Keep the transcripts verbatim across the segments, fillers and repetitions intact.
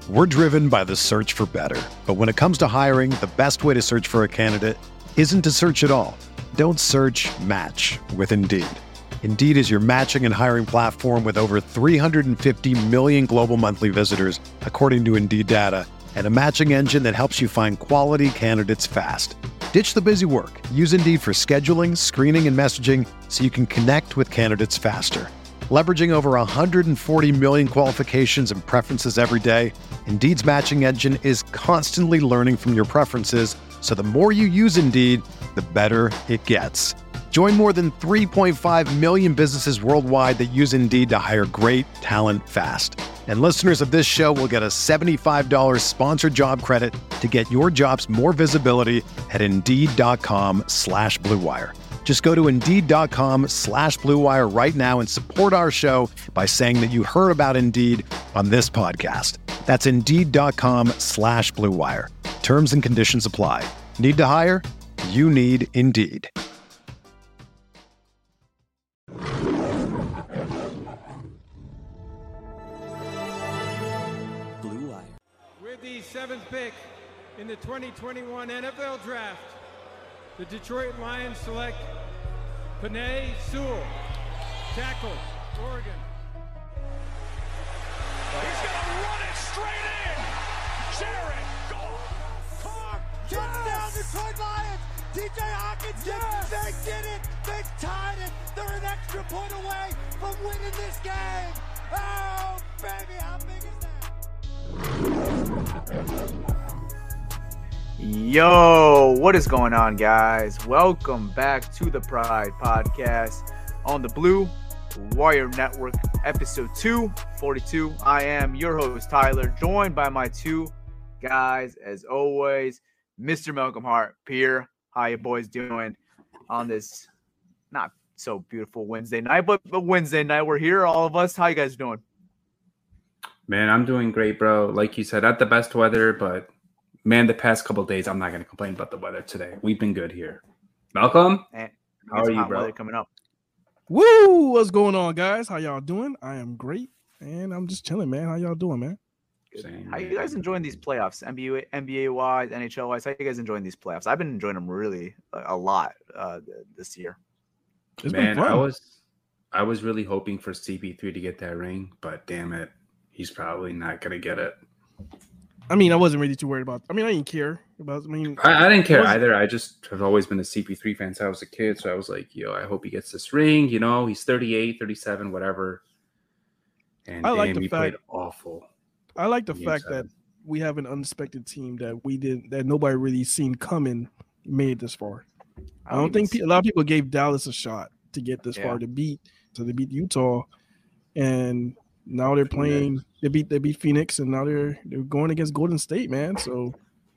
We're driven by the search for better. But when it comes to hiring, the best way to search for a candidate isn't to search at all. Don't search, match with Indeed. Indeed is your matching and hiring platform with over three hundred fifty million global monthly visitors, according to Indeed data, and a matching engine that helps you find quality candidates fast. Ditch the busy work. Use Indeed for scheduling, screening, and messaging so you can connect with candidates faster. Leveraging over one hundred forty million qualifications and preferences every day, Indeed's matching engine is constantly learning from your preferences, so the more you use Indeed, the better it gets. Join more than three point five million businesses worldwide that use Indeed to hire great talent fast. And listeners of this show will get a seventy-five dollars sponsored job credit to get your jobs more visibility at Indeed.com slash Blue Wire. Just go to Indeed.com slash Blue Wire right now and support our show by saying that you heard about Indeed on this podcast. That's Indeed.com slash Blue Wire. Terms and conditions apply. Need to hire? You need Indeed. Blue Wire. With the seventh pick in the twenty twenty-one N F L Draft, the Detroit Lions select Penei Sewell, tackle, Oregon. He's going to run it straight in. Jared Goff. Carr, touchdown, Detroit Lions. T J Hawkins, yes. They did it. They tied it. They're an extra point away from winning this game. Oh, baby, how big is that? Yo, what is going on, guys? Welcome back to the Pride Podcast on the Blue Wire Network, episode two forty-two. I am your host, Tyler, joined by my two guys, as always, Mister Malcolm Hart, Pierre. How you boys doing on this not so beautiful Wednesday night, but, but Wednesday night? We're here, all of us. How you guys doing? Man, I'm doing great, bro. Like you said, not the best weather, but man, the past couple of days, I'm not going to complain about the weather today. We've been good here. Malcolm, and how are you, bro? Coming up. Woo! What's going on, guys? How y'all doing? I am great, and I'm just chilling, man. How y'all doing, man? Same, How man. you guys enjoying these playoffs? N B A, N B A wise, N H L wise. How you guys enjoying these playoffs? I've been enjoying them really a, a lot uh, this year. It's Man, been fun. I was, I was really hoping for C P three to get that ring, but damn it, he's probably not going to get it. I mean, I wasn't really too worried about. I mean, I didn't care about. I mean, I, I didn't care was- either. I just have always been a C P three fan since I was a kid, so I was like, yo, I hope he gets this ring. You know, he's thirty-eight, thirty-seven, whatever. And I damn, like the he fact- played awful. I like the Game fact seven. that we have an unexpected team that we did that nobody really seen coming made it this far. I don't think pe- a lot of people gave Dallas a shot to get this Yeah. far to beat to they beat Utah, and now they're playing. They beat they beat Phoenix, and now they're they're going against Golden State, man. So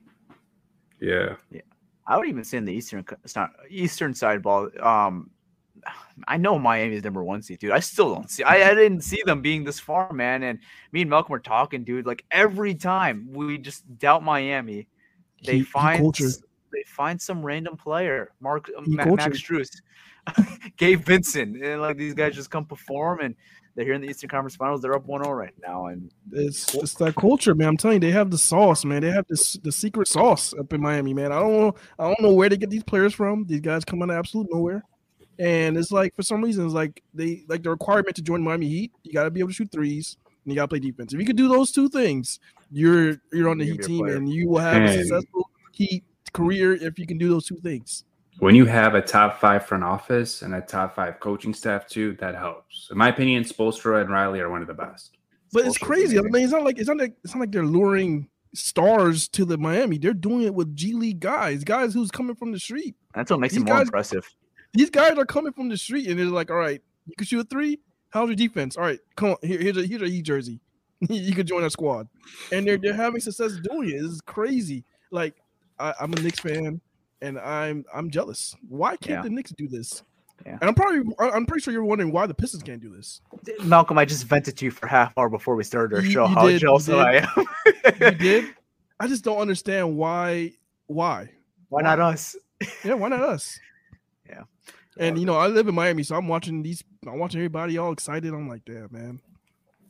Yeah. I would even say in the eastern it's not eastern side ball. Um, I know Miami's number one seed, dude. I still don't see. I, I didn't see them being this far, man. And me and Malcolm were talking, dude. Like every time we just doubt Miami, they Heat- heat find culture. they find some random player, Mark uh, Heat Ma- culture. Max Strus, Gabe Vincent, and like these guys just come perform, and they're here in the Eastern Conference Finals. They're up one oh right now, and It's it's that culture, man. I'm telling you, they have the sauce, man. They have this the secret sauce up in Miami, man. I don't know, I don't know where they get these players from. These guys come out of absolute nowhere, and it's like for some reason, it's like they like the requirement to join Miami Heat. You got to be able to shoot threes, and you got to play defense. If you could do those two things, you're you're on the You're Heat a team, player. and you will have a Man. successful Heat career if you can do those two things. When you have a top five front office and a top five coaching staff too, that helps. In my opinion, Spoelstra and Riley are one of the best. But it's Bullshit, crazy. I man. mean, it's not like it's not like it's not like they're luring stars to the Miami. They're doing it with G League guys, guys who's coming from the street. that's what makes These it more guys- impressive. These guys are coming from the street, and they're like, "All right, you can shoot a three. How's your defense? All right, come on. Here, here's a here's a Heat jersey. You could join our squad." And they're they're having success doing it. This is crazy. Like I, I'm a Knicks fan, and I'm I'm jealous. Why can't Yeah. the Knicks do this? Yeah. And I'm probably I'm pretty sure you're wondering why the Pistons can't do this. Malcolm, I just vented to you for half hour before we started our You- show. you How did, you jealous did. I am. You did. I just don't understand why. Why? Why not us? Yeah, why not us? Yeah. And you know, I live in Miami, so I'm watching these. I'm watching everybody all excited. I'm like, damn, man.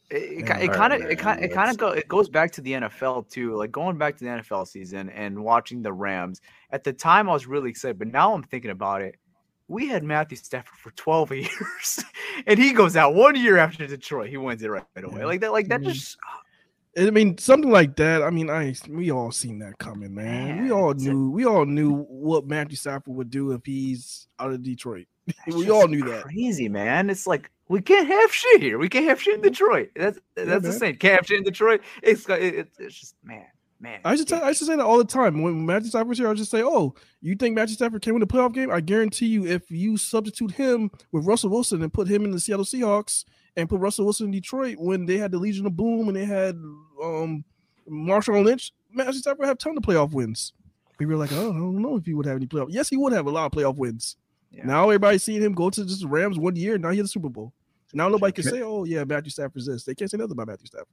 It, Yeah. it, it All kind of right, it kind man, it kind let's- of go it goes back to the N F L too. Like going back to the N F L season and watching the Rams. At the time, I was really excited, but now I'm thinking about it. We had Matthew Stafford for twelve years, and he goes out one year after Detroit. He wins it right, right away. Yeah. Like that. Like that. I mean, Just I mean, something like that. I mean, I we all seen that coming, man. Man, we all it's a- knew. We all knew what Matthew Stafford would do if he's out of Detroit. that's we just all knew that. Crazy, man. It's like we can't have shit here. We can't have shit in Detroit. That's that's the man. same. Can't have shit in Detroit. It's it, it, it's just man, man. I should tell, I should say that all the time. When Matthew Stafford's here, I'll just say, "Oh, you think Matthew Stafford can win the playoff game? I guarantee you, if you substitute him with Russell Wilson and put him in the Seattle Seahawks and put Russell Wilson in Detroit when they had the Legion of Boom and they had um, Marshawn Lynch, Matthew Stafford would have a ton of playoff wins." People were like, "Oh, I don't know if he would have any playoff." Yes, he would have a lot of playoff wins. Yeah. Now everybody's seeing him go to just the Rams one year. Now he has a Super Bowl. Now nobody can say, "Oh yeah, Matthew Stafford's this." They can't say nothing about Matthew Stafford.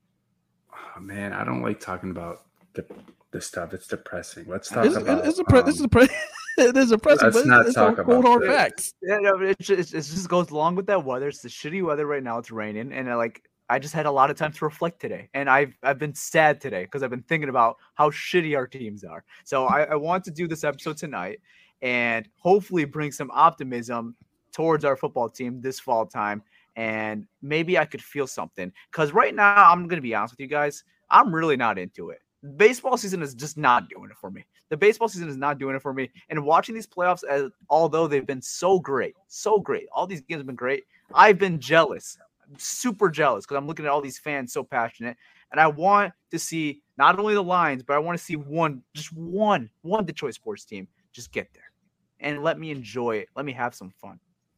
Oh, man, I don't like talking about the the stuff. It's depressing. Let's talk It's, about. it's a pre- um, it's a pre- it is oppressive. let's but not it's, it's talk all cold about hard this. facts. Yeah, no, it just, it just goes along with that weather. It's the shitty weather right now. It's raining, and I, like I just had a lot of time to reflect today, and I've I've been sad today because I've been thinking about how shitty our teams are. So I, I want to do this episode tonight, and hopefully bring some optimism towards our football team this fall time, and maybe I could feel something. Because right now, I'm gonna be honest with you guys, I'm really not into it. Baseball season is just not doing it for me. The baseball season is not doing it for me. And watching these playoffs, as although they've been so great, so great, all these games have been great, I've been jealous, I'm super jealous because I'm looking at all these fans so passionate. And I want to see not only the Lions, but I want to see one, just one, one Detroit sports team just get there and let me enjoy it. Let me have some fun.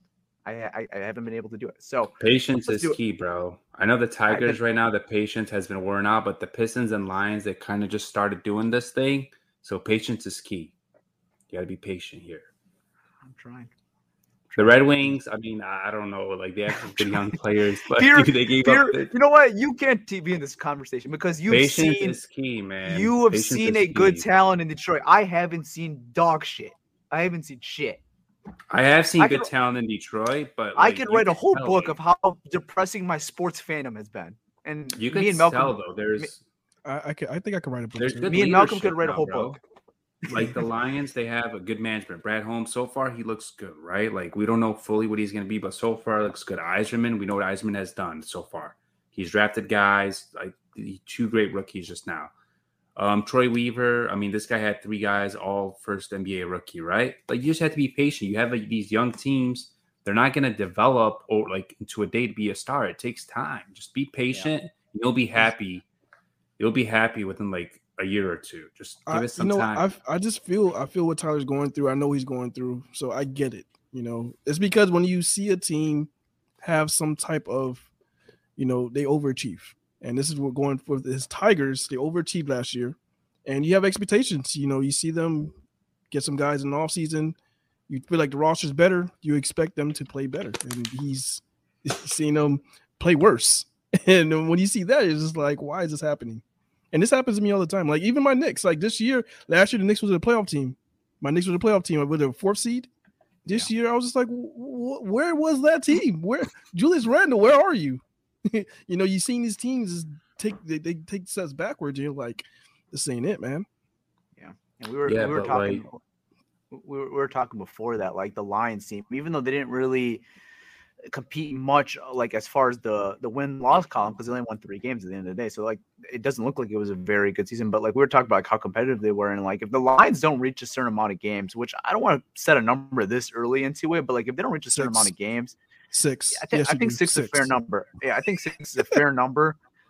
I I, I haven't been able to do it. So Patience let's is do it. key, bro. I know the Tigers right now, the patience has been worn out, but the Pistons and Lions, they kind of just started doing this thing. So patience is key. You got to be patient here. I'm trying. The Red Wings, I mean, I I don't know. Like, they have some good young players, but Peter, they gave Peter, up. The, you know what? You can't be in this conversation because you've patience seen is key, man. you have Patience seen is a good key. talent in Detroit. I haven't seen dog shit. I haven't seen shit. I have seen I good could- talent in Detroit, but I like, could you write a can whole tell book me. of how depressing my sports fandom has been. And You me can and Malcolm, tell though. There's I I, could, I think I could write a book. there's too. good me and Malcolm leadership could write a now, whole bro. book. Like the Lions, they have a good management. Brad Holmes, so far he looks good, right? Like we don't know fully what he's going to be, but so far it looks good. Eiserman, we know what Eiserman has done so far. He's drafted guys like two great rookies just now. Um, Troy Weaver, I mean, this guy had three guys, all first N B A rookie, right? Like you just have to be patient. You have like, these young teams; they're not going to develop or like into a day to be a star. It takes time. Just be patient. Yeah. You'll be happy. You'll be happy within like a year or two. Just give I, it some you know, time. I I just feel I feel what Tyler's going through. I know he's going through, so I get it. You know, it's because when you see a team have some type of, you know, they overachieve, and this is what going for his Tigers. They overachieved last year, and you have expectations. You know, you see them get some guys in the offseason. You feel like the roster's better. You expect them to play better, and he's, he's seeing them play worse. And when you see that, it's just like, why is this happening? And this happens to me all the time. Like even my Knicks, like this year, last year the Knicks was a playoff team. My Knicks was a playoff team with a fourth seed. This yeah. year, I was just like, where was that team? Where Julius Randle? Where are you? You know, you seen these teams take they, they take steps backwards. You're like, this ain't it, man. Yeah, and we were yeah, we were talking. Like, we, were, we were talking before that, like the Lions team, even though they didn't really compete much, like as far as the the win loss column, because they only won three games at the end of the day. So like it doesn't look like it was a very good season. But like we were talking about like, how competitive they were, and like if the Lions don't reach a certain amount of games, which I don't want to set a number this early into it, but like if they don't reach a certain Six. amount of games, Six. I think yes, I think do. six, six is a fair number. Yeah, I think six is a fair number.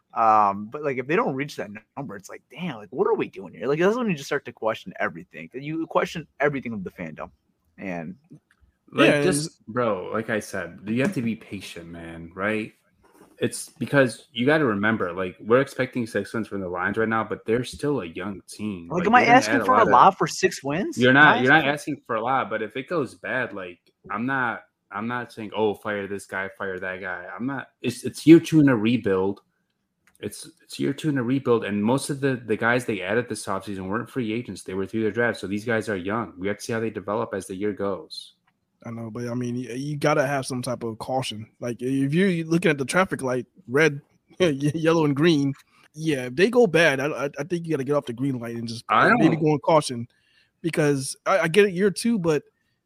Um, but like if they don't reach that number, it's like, damn, like what are we doing here? Like that's when you just start to question everything. You question everything of the fandom, and. Like yeah, just bro, like I said, you have to be patient, man, right? It's because you got to remember, like we're expecting six wins from the Lions right now, but they're still a young team. Like, like am I you're gonna asking add for a of- lot for six wins? You're Am not. I You're not for- asking for a lot, but if it goes bad, like I'm not. I'm not saying, oh, fire this guy, fire that guy. I'm not. It's it's year two in a rebuild. It's it's year two in a rebuild, and most of the the guys they added this offseason weren't free agents. They were through their draft, so these guys are young. We have to see how they develop as the year goes. I know, but I mean, you, you got to have some type of caution. Like if you're looking at the traffic light, red, yellow and green. Yeah, if they go bad, I, I think you got to get off the green light and just I don't- maybe go on caution, because I, I get it year two, but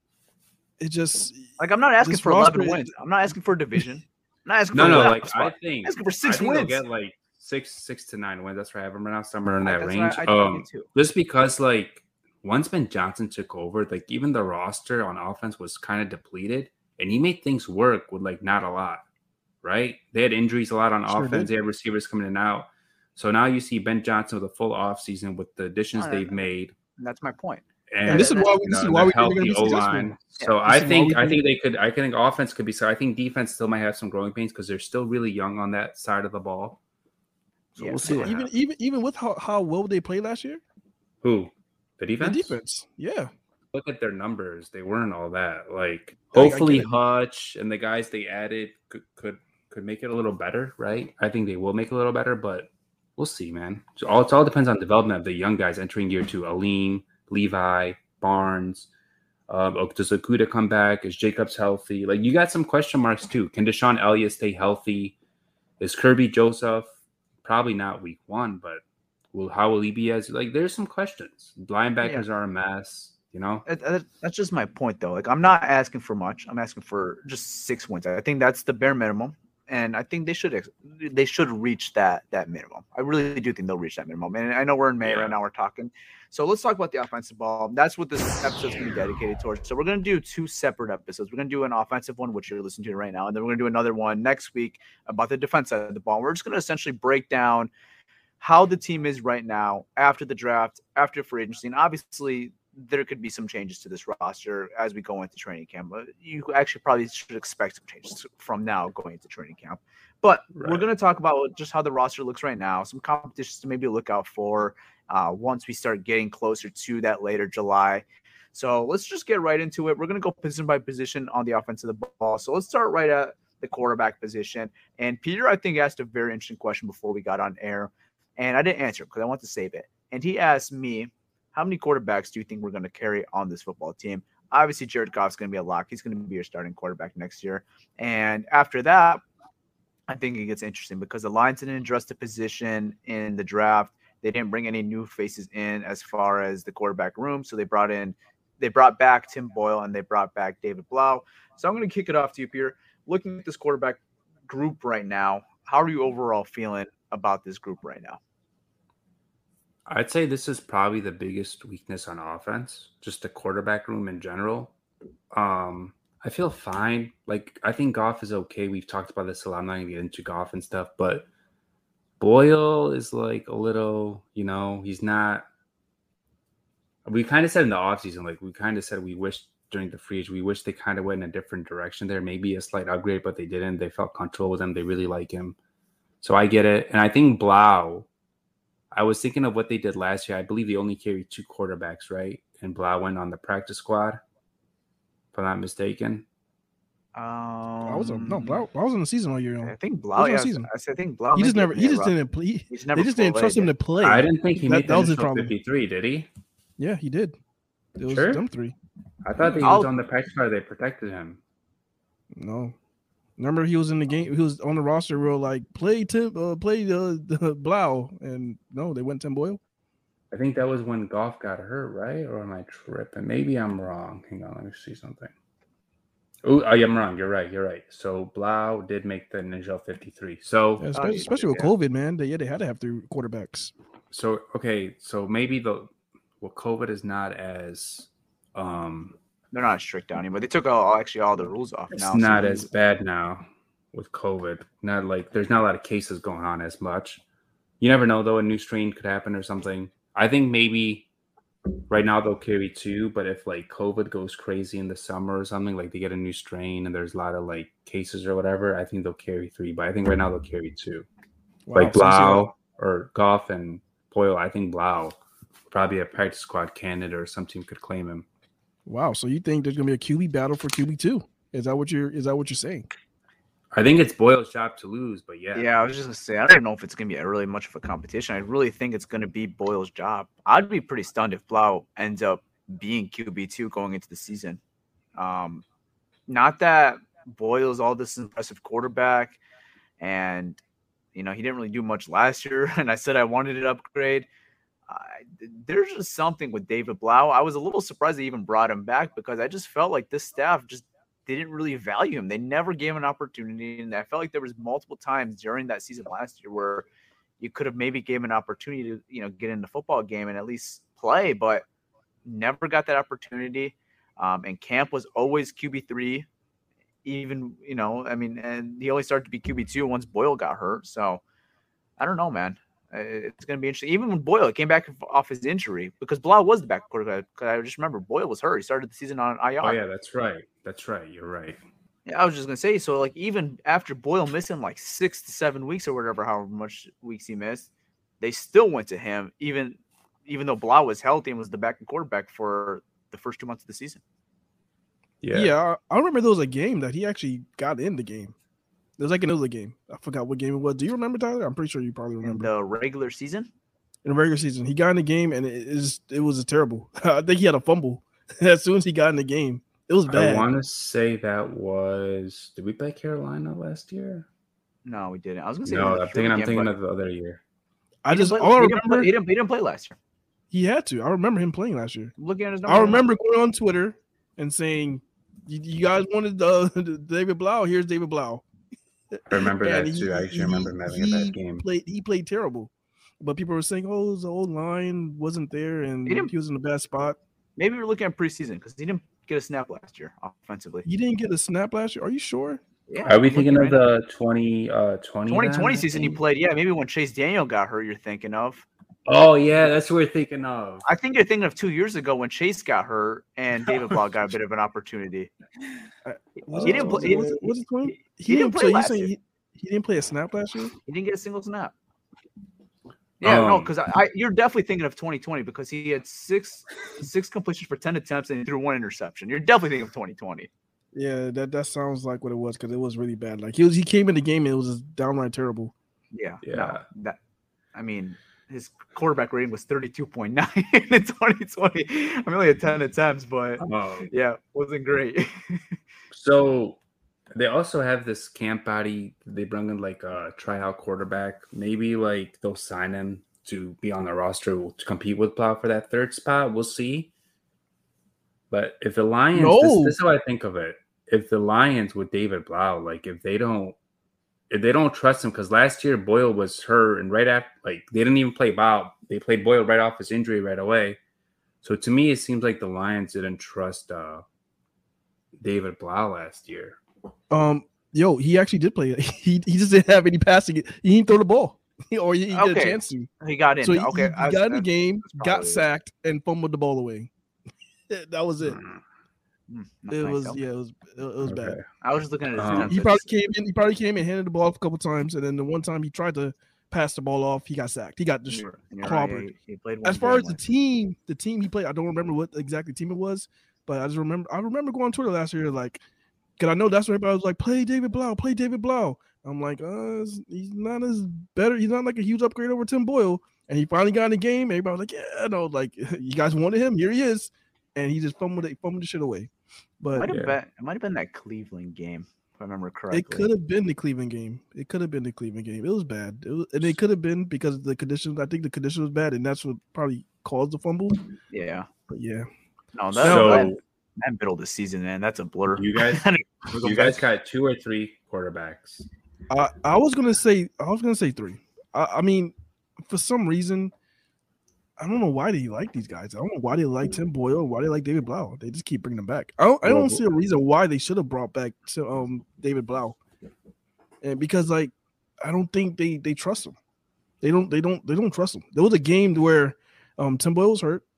it just Like, I'm not asking this for eleven roster- wins. I'm not asking for a division. I'm not asking No, for a no, playoff like spot. I think I'm asking for I six think wins. they'll get like six, six to nine wins. That's right. I have them right now somewhere in Like, that that's range. what I, I um, think too. just because like once Ben Johnson took over, like even the roster on offense was kind of depleted, and he made things work with like not a lot. Right? They had injuries a lot on Sure offense. did. They had receivers coming in and out. So now you see Ben Johnson with a full offseason with the additions No, no, they've no. made. And that's my point. And, And this is why we- you this know, is why the we think they're gonna healthy be successful. O-line. So Yeah, I this is why think we I think- think they could. I think offense could be. So I think defense still might have some growing pains because they're still really young on that side of the ball. So Yeah, we'll see. so what even happens. even even with how, how well they played last year, Who? The defense? the defense, yeah. Look at their numbers. They weren't all that. Like I- I get hopefully it. Hutch and the guys they added could, could could make it a little better, right? I think they will make it a little better, but we'll see, man. So all it all depends on development of the young guys entering year two. Aline, Levi, Barnes. Um, oh, does Okuda come back? Is Jacobs healthy? Like you got some question marks too. Can Deshaun Elliott stay healthy? Is Kirby Joseph probably not week one, but will how will he be as like there's some questions. Linebackers are a mess, you know. That- that- That's just my point, though. Like, I'm not asking for much. I'm asking for just six wins. I think that's the bare minimum, and I think they should ex- they should reach that that minimum. I really do think they'll reach that minimum. And I know we're in May Yeah. right now. We're talking, so let's talk about the offensive ball. That's what this episode's going to be dedicated towards. So we're going to do two separate episodes. We're going to do an offensive one, which you're listening to right now, and then we're going to do another one next week about the defense side of the ball. We're just going to essentially break down how the team is right now after the draft, after free agency, and obviously there could be some changes to this roster as we go into training camp. But you actually probably should expect some changes from now going into training camp. But we're Right. going to talk about just how the roster looks right now, some competitions to maybe look out for uh, once we start getting closer to that later July. So let's just get right into it. We're going to go position by position on the offense of the ball. So let's start right at the quarterback position. And Peter, I think, asked a very interesting question before we got on air, and I didn't answer because I want to save it. And he asked me, how many quarterbacks do you think we're going to carry on this football team? Obviously, Jared Goff's going to be a lock. He's going to be your starting quarterback next year. And after that, I think it gets interesting because the Lions didn't address the position in the draft. They didn't bring any new faces in as far as the quarterback room. So they brought in, they brought back Tim Boyle and they brought back David Blau. So I'm going to kick it off to you, Peter. Looking at this quarterback group right now, how are you overall feeling about this group right now? I'd say this is probably the biggest weakness on offense, just the quarterback room in general. Um, I feel fine. Like, I think Goff is okay. We've talked about this a lot. I'm not going to get into Goff and stuff, but Boyle is like a little, you know, he's not. We kind of said in the offseason, like, we kind of said we wish during the free age, we wish they kind of went in a different direction there. Maybe a slight upgrade, but they didn't. They felt comfortable with him. They really like him. So I get it. And I think Blau, I was thinking of what they did last year. I believe they only carried two quarterbacks, right? And Blau went on the practice squad, if I'm not mistaken. Um, I was a, no, Blau, I was in the season all year. I Long. think Blau. Wasn't Yeah, a season. I said- I think Blau. He just maybe- never. He yeah, just Rob. didn't play. He's never They just didn't trust him to play. I didn't think he That- made that the was his initial problem. fifty-three, did he? Yeah, he did. It was Sure? them three. I thought he I'll- was on the practice squad. They protected him. No, remember he was in the game. He was on the roster. Real like play Tim, uh, play the uh, Blau, and no, they went Tim Boyle. I think that was when Goff got hurt, right? Or am I tripping? Maybe I'm wrong. Hang on, let me see something. Oh, I am wrong. You're right. You're right. So Blau did make the initial fifty-three. So, Yeah, Oh, especially, he especially did, with yeah. COVID, man. They, yeah, they had to have three quarterbacks. so okay. So maybe the well, COVID is not as um, They're not strict down here, but they took all actually all the rules off it's now. so not we- as bad now with COVID. Not like there's not a lot of cases going on as much. You never know though. A new strain could happen or something. I think maybe right now they'll carry two, but if like COVID goes crazy in the summer or something, like they get a new strain and there's a lot of like cases or whatever, I think they'll carry three. But I think right now they'll carry two. Wow, like so you see Blau or Goff and Boyle. I think Blau probably a practice squad candidate or some team could claim him. Wow, so you think there's gonna be a Q B battle for Q B two? Is that what you're? Is that what you're saying? I think it's Boyle's job to lose, but yeah. Yeah, I was just gonna say I don't know if it's gonna be a really much of a competition. I really think it's gonna be Boyle's job. I'd be pretty stunned if Blau ends up being Q B two going into the season. Um, not that Boyle's all this impressive quarterback, and You know, he didn't really do much last year, and I said I wanted an upgrade. Uh, there's just something with David Blau. I was a little surprised they even brought him back because I just felt like this staff just didn't really value him. They never gave him an opportunity, and I felt like there was multiple times during that season last year where you could have maybe gave him an opportunity to, you know, get in the football game and at least play, but never got that opportunity. Um, and Camp was always Q B three, even, you know, I mean, and he only started to be Q B two once Boyle got hurt. So I don't know, man. It's going to be interesting. Even when Boyle came back off his injury, because Blau was the back quarterback. Because I just remember Boyle was hurt. He started the season on I R. Oh, yeah, that's right. That's right. You're right. Yeah, I was just going to say, so like even after Boyle missing like six to seven weeks or whatever, however much weeks he missed, they still went to him, even even though Blau was healthy and was the backup quarterback for the first two months of the season. Yeah, yeah I remember there was a game that he actually got in the game. There was like another game. I forgot what game it was. Do you remember, Tyler? I'm pretty sure you probably remember. In the regular season? In the regular season. He got in the game, and it, is, it was terrible. I think he had a fumble as soon as he got in the game. It was bad. I want to say that was – did we play Carolina last year? No, we didn't. I was going to say – No, I'm thinking, I'm thinking of the other year. I just – all I he, remember, didn't play, he, didn't, he didn't play last year. He had to. I remember him playing last year. I'm looking at his numbers. I remember going on Twitter and saying, you, you guys wanted uh, David Blau. Here's David Blau. I remember that he, too. I actually he, remember him having a bad game. Played, he played terrible. But people were saying, oh, the old line wasn't there and he, he was in a bad spot. Maybe we're looking at preseason because he didn't get a snap last year offensively. He didn't get a snap last year? Are you sure? Yeah. Are we thinking of the twenty twenty? twenty twenty season he played? Yeah, maybe when Chase Daniel got hurt, you're thinking of. Oh, yeah, that's what we're thinking of. I think you're thinking of two years ago when Chase got hurt and David Blau got a bit of an opportunity. Was he it, didn't play. Was it, was it twenty? He, he, he didn't play play. last You year. he, he didn't play a snap last year? He didn't get a single snap. Yeah, um, no, because I, I you're definitely thinking of twenty twenty because he had six six completions for ten attempts and he threw one interception. You're definitely thinking of twenty twenty. Yeah, that, that sounds like what it was because it was really bad. Like he was, he came in the game and it was just downright terrible. Yeah, yeah. No, that I mean, his quarterback rating was thirty-two point nine in twenty twenty. I mean, only had ten attempts, but oh. yeah, wasn't great. So they also have this camp body. They bring in like a tryout quarterback. Maybe like they'll sign him to be on the roster to compete with Blau for that third spot. We'll see. But if the Lions, no. this, this is how I think of it. If the Lions with David Blau, like if they don't, if they don't trust him, because last year Boyle was hurt, and right after, like they didn't even play Blau. They played Boyle right off his injury right away. So to me, it seems like the Lions didn't trust uh, David Blau last year. Um, yo, he actually did play. He he just didn't have any passing. He didn't throw the ball, or he, he okay. got a chance to. He got in. So he, okay, he, I, he got in the game, got it. sacked, and fumbled the ball away. That was it. Mm, it nice, was okay. yeah, it was it, was Okay. bad. I was just looking at his Um, attempts. He probably came in. He probably came in, handed the ball off a couple times, and then the one time he tried to pass the ball off, he got sacked. He got just You're- you're right, clobbered. yeah, he- he played one As far game as the last- team, the team he played, I don't remember what exactly team it was, but I just remember I remember going on Twitter last year, like, cause I know that's where everybody was like, play David Blau, play David Blau. I'm like, uh, he's not as better. He's not like a huge upgrade over Tim Boyle. And he finally got in the game. Everybody was like, yeah, no, like you guys wanted him. Here he is, and he just fumbled it, fumbled the shit away. But might have Yeah. been, it might have been that Cleveland game, if I remember correctly. it could have been the Cleveland game. It could have been the Cleveland game. It was bad. It was, and it could have been because of the conditions. I think the condition was bad, and that's what probably caused the fumble. Yeah. But yeah, No, that, So- that, that middle of the season, man, that's a blur. You guys, you guys got two or three quarterbacks. I, I was gonna say I was gonna say three. I, I mean, for some reason, I don't know why they like these guys. I don't know why they like Tim Boyle, why they like David Blau. They just keep bringing them back. I don't, I don't see a reason why they should have brought back to, um David Blau, and because like I don't think they they trust him. They don't they don't they don't trust him. There was a game where um Tim Boyle was hurt,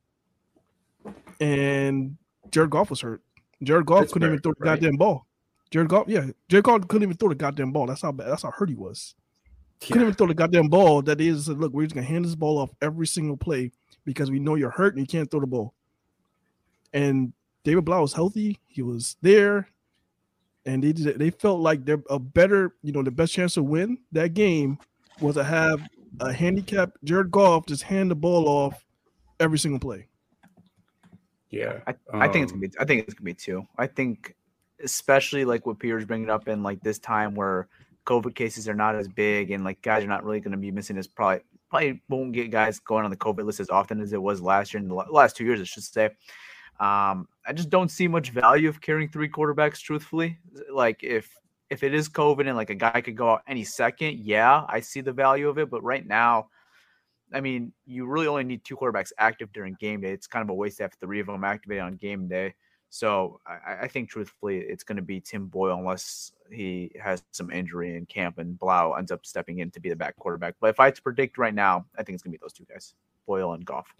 and Jared Goff was hurt. Jared Goff couldn't even throw the right? goddamn ball. Jared Goff, yeah, Jared Goff couldn't even throw the goddamn ball. That's how bad. That's how hurt he was. Couldn't even throw the goddamn ball. That they just said, look, we're just gonna hand this ball off every single play because we know you're hurt and you can't throw the ball. And David Blau was healthy. He was there, and they did, they felt like they're a better, you know, the best chance to win that game was to have a handicapped Jared Goff just hand the ball off every single play. Yeah, I, I think it's Um, gonna be. I think it's gonna be two. I think, especially like what Peter's bringing up in like this time where COVID cases are not as big, and like guys are not really going to be missing as probably probably won't get guys going on the COVID list as often as it was last year in the last two years, I should say. Um, I just don't see much value of carrying three quarterbacks, truthfully. Like if if it is COVID and like a guy could go out any second, yeah, I see the value of it. But right now, I mean, you really only need two quarterbacks active during game day. It's kind of a waste to have three of them activated on game day. So I, I think, truthfully, it's going to be Tim Boyle unless he has some injury in camp and Blau ends up stepping in to be the back quarterback. But if I had to predict right now, I think it's going to be those two guys, Boyle and Goff.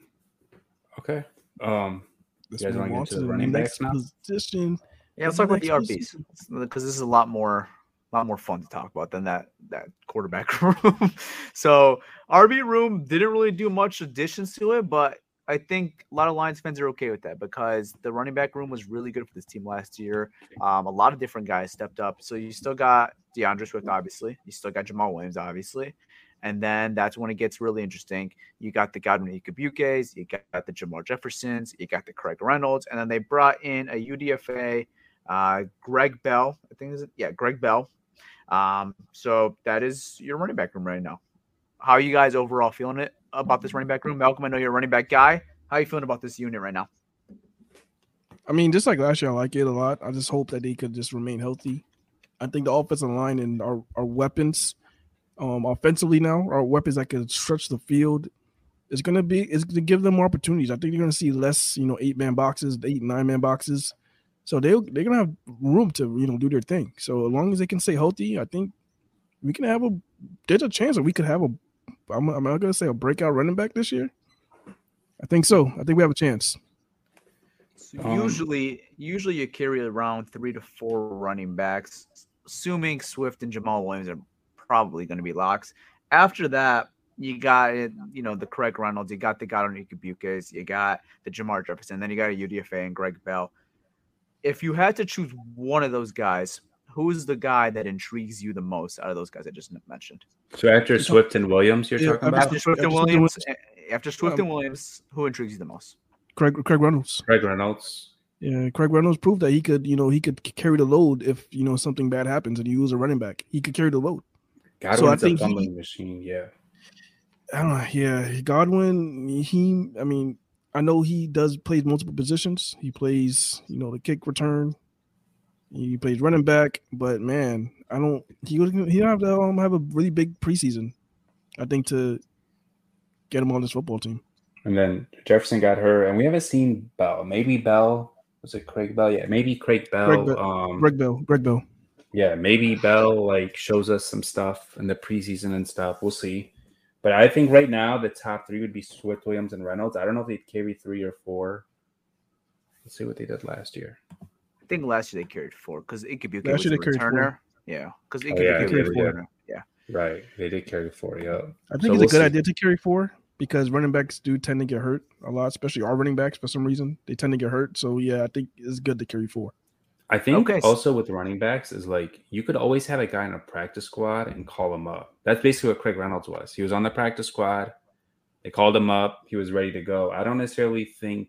Okay. Um, Let's you guys move want on to get to to the the running next backs now? position. Yeah, let's talk about the R Bs because this is a lot more, lot more fun to talk about than that that quarterback room. So R B room didn't really do much additions to it, but I think a lot of Lions fans are okay with that because the running back room was really good for this team last year. Um, a lot of different guys stepped up. So you still got DeAndre Swift, obviously. You still got Jamal Williams, obviously. And then that's when it gets really interesting. You got the Godwin Ikebukes, you got the Jamal Jeffersons, you got the Craig Reynolds, and then they brought in a U D F A, uh, Greg Bell. I think is it? Yeah, Greg Bell. Um, so that is your running back room right now. How are you guys overall feeling it about this running back room? Malcolm, I know you're a running back guy. How are you feeling about this unit right now? I mean, just like last year, I like it a lot. I just hope that they could just remain healthy. I think the offensive line and our, our weapons, um, offensively now, our weapons that can stretch the field, is going to be is going to give them more opportunities. I think you're going to see less, you know, eight man boxes, eight nine man boxes. So they they're going to have room to, you know, do their thing. So as long as they can stay healthy, I think we can have a. There's a chance that we could have a. I'm, I'm not going to say a breakout running back this year. I think so. I think we have a chance. Um, usually, usually you carry around three to four running backs, assuming Swift and Jamal Williams are probably going to be locks. After that, you got it. You know the Craig Reynolds, you got the Godwin Ikebukes, you got the Jamar Jefferson, then you got a U D F A and Greg Bell. If you had to choose one of those guys, who's the guy that intrigues you the most out of those guys I just mentioned? So after Swift and Williams, you're Yeah, talking about? After Swift and Williams, after Swift and Williams, who intrigues you the most? Craig Craig Reynolds. Craig Reynolds. Yeah, Craig Reynolds proved that he could, you know, he could carry the load if, you know, something bad happens and you lose a running back. He could carry the load. Godwin's so I think a fumbling he, machine, yeah. I don't know, yeah. Godwin, he, I mean, I know he does plays multiple positions. He plays, you know, the kick return. He plays running back, but man, I don't. He he have to um, have a really big preseason, I think, to get him on this football team. And then Jefferson got hurt, and we haven't seen Bell. Maybe Bell was it Craig Bell? Yeah, maybe Craig Bell. Greg Bell. Um, Greg Bell. Greg Bell. Yeah, maybe Bell like shows us some stuff in the preseason and stuff. We'll see. But I think right now the top three would be Swift, Williams, and Reynolds. I don't know if they'd carry three or four. Let's see what they did last year. I think last year they carried four because Ikebuke Last was year a they carried returner. four. Yeah, because Oh, Ikebuke yeah, was yeah, a yeah. returner. Yeah. Right, they did carry four. Yeah, I think So it's we'll a good see. idea to carry four because running backs do tend to get hurt a lot, especially our running backs for some reason. They tend to get hurt. So yeah, I think it's good to carry four. I think Okay. also with running backs is like you could always have a guy in a practice squad and call him up. That's basically what Craig Reynolds was. He was on the practice squad. They called him up. He was ready to go. I don't necessarily think.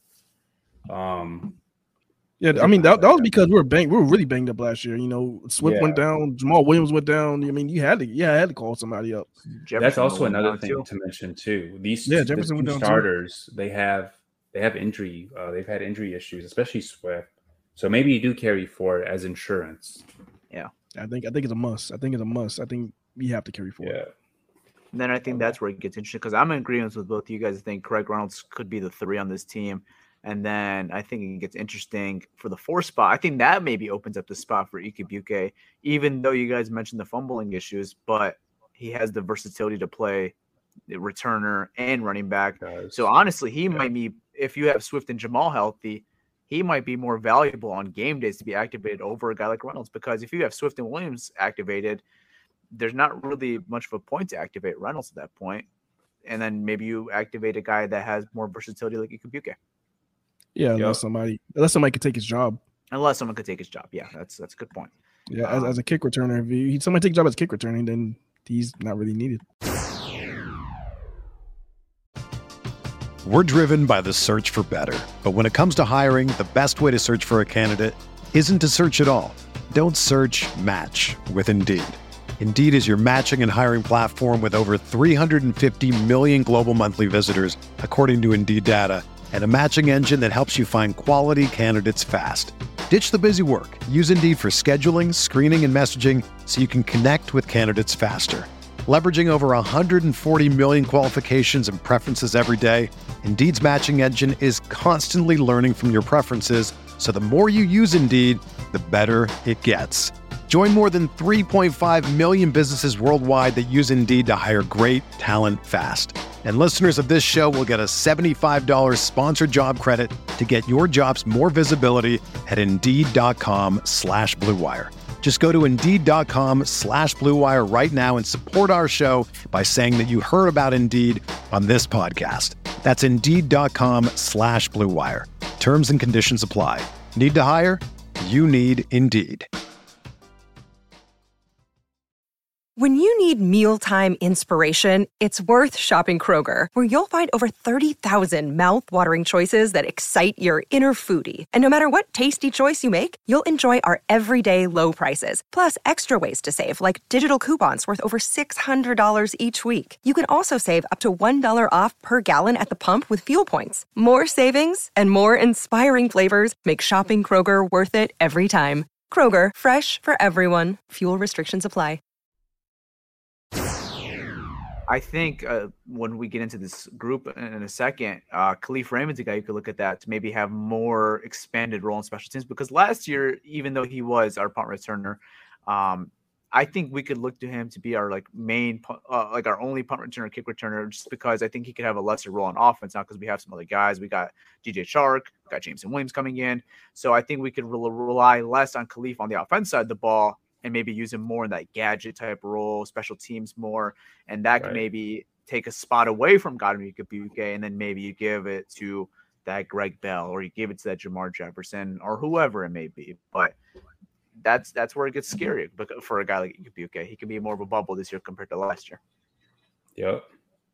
Um, Yeah, I mean that, that was because we were banged. We were really banged up last year. You know, Swift Yeah. went down, Jamal Williams went down. I mean, you had to, yeah, I had to call somebody up. that's Jefferson also went another down thing too. to mention too. These Yeah, the Jefferson went two down too. starters, they have they have injury. Uh, they've had injury issues, especially Swift. So maybe you do carry four as insurance. I think I think it's a must. I think it's a must. I think we have to carry four. Yeah. And then I think that's where it gets interesting because I'm in agreement with both of you guys. I think Craig Reynolds could be the three on this team. And then I think it gets interesting for the four spot. I think that maybe opens up the spot for Ikebuke, even though you guys mentioned the fumbling issues, but he has the versatility to play the returner and running back. Guys. So honestly, he might be, if you have Swift and Jamal healthy, he might be more valuable on game days to be activated over a guy like Reynolds. Because if you have Swift and Williams activated, there's not really much of a point to activate Reynolds at that point. And then maybe you activate a guy that has more versatility like Ikebuke. Yeah, unless Yep. somebody unless somebody could take his job. Unless someone could take his job. Yeah, that's that's a good point. Yeah, as, Um, as a kick returner, if he, somebody take a job as a kick returner, then he's not really needed. We're driven by the search for better. But when it comes to hiring, the best way to search for a candidate isn't to search at all. Don't search, match with Indeed. Indeed is your matching and hiring platform with over three hundred fifty million global monthly visitors, according to Indeed data, and a matching engine that helps you find quality candidates fast. Ditch the busy work. Use Indeed for scheduling, screening, and messaging so you can connect with candidates faster. Leveraging over one hundred forty million qualifications and preferences every day, Indeed's matching engine is constantly learning from your preferences, so the more you use Indeed, the better it gets. Join more than three point five million businesses worldwide that use Indeed to hire great talent fast. And listeners of this show will get a seventy-five dollars sponsored job credit to get your jobs more visibility at Indeed.com slash Blue Wire. Just go to Indeed.com slash Blue Wire right now and support our show by saying that you heard about Indeed on this podcast. That's Indeed.com slash Blue Wire. Terms and conditions apply. Need to hire? You need Indeed. When you need mealtime inspiration, it's worth shopping Kroger, where you'll find over thirty thousand mouth-watering choices that excite your inner foodie. And no matter what tasty choice you make, you'll enjoy our everyday low prices, plus extra ways to save, like digital coupons worth over six hundred dollars each week. You can also save up to one dollar off per gallon at the pump with fuel points. More savings and more inspiring flavors make shopping Kroger worth it every time. Kroger, fresh for everyone. Fuel restrictions apply. I think uh, when we get into this group in a second, uh, Kalif Raymond's a guy you could look at that to maybe have more expanded role in special teams, because last year, even though he was our punt returner, um, I think we could look to him to be our like main, uh, like our only punt returner, kick returner, just because I think he could have a lesser role on offense now because we have some other guys. We got D J Chark, we got Jameson Williams coming in. So I think we could re- rely less on Kalif on the offense side of the ball and maybe use him more in that gadget type role, special teams more. And that right. could maybe take a spot away from Godwin Igwebuike, and then maybe you give it to that Greg Bell, or you give it to that Jamar Jefferson, or whoever it may be. But that's that's where it gets scary for a guy like Igwebuike. He can be more of a bubble this year compared to last year. Yep.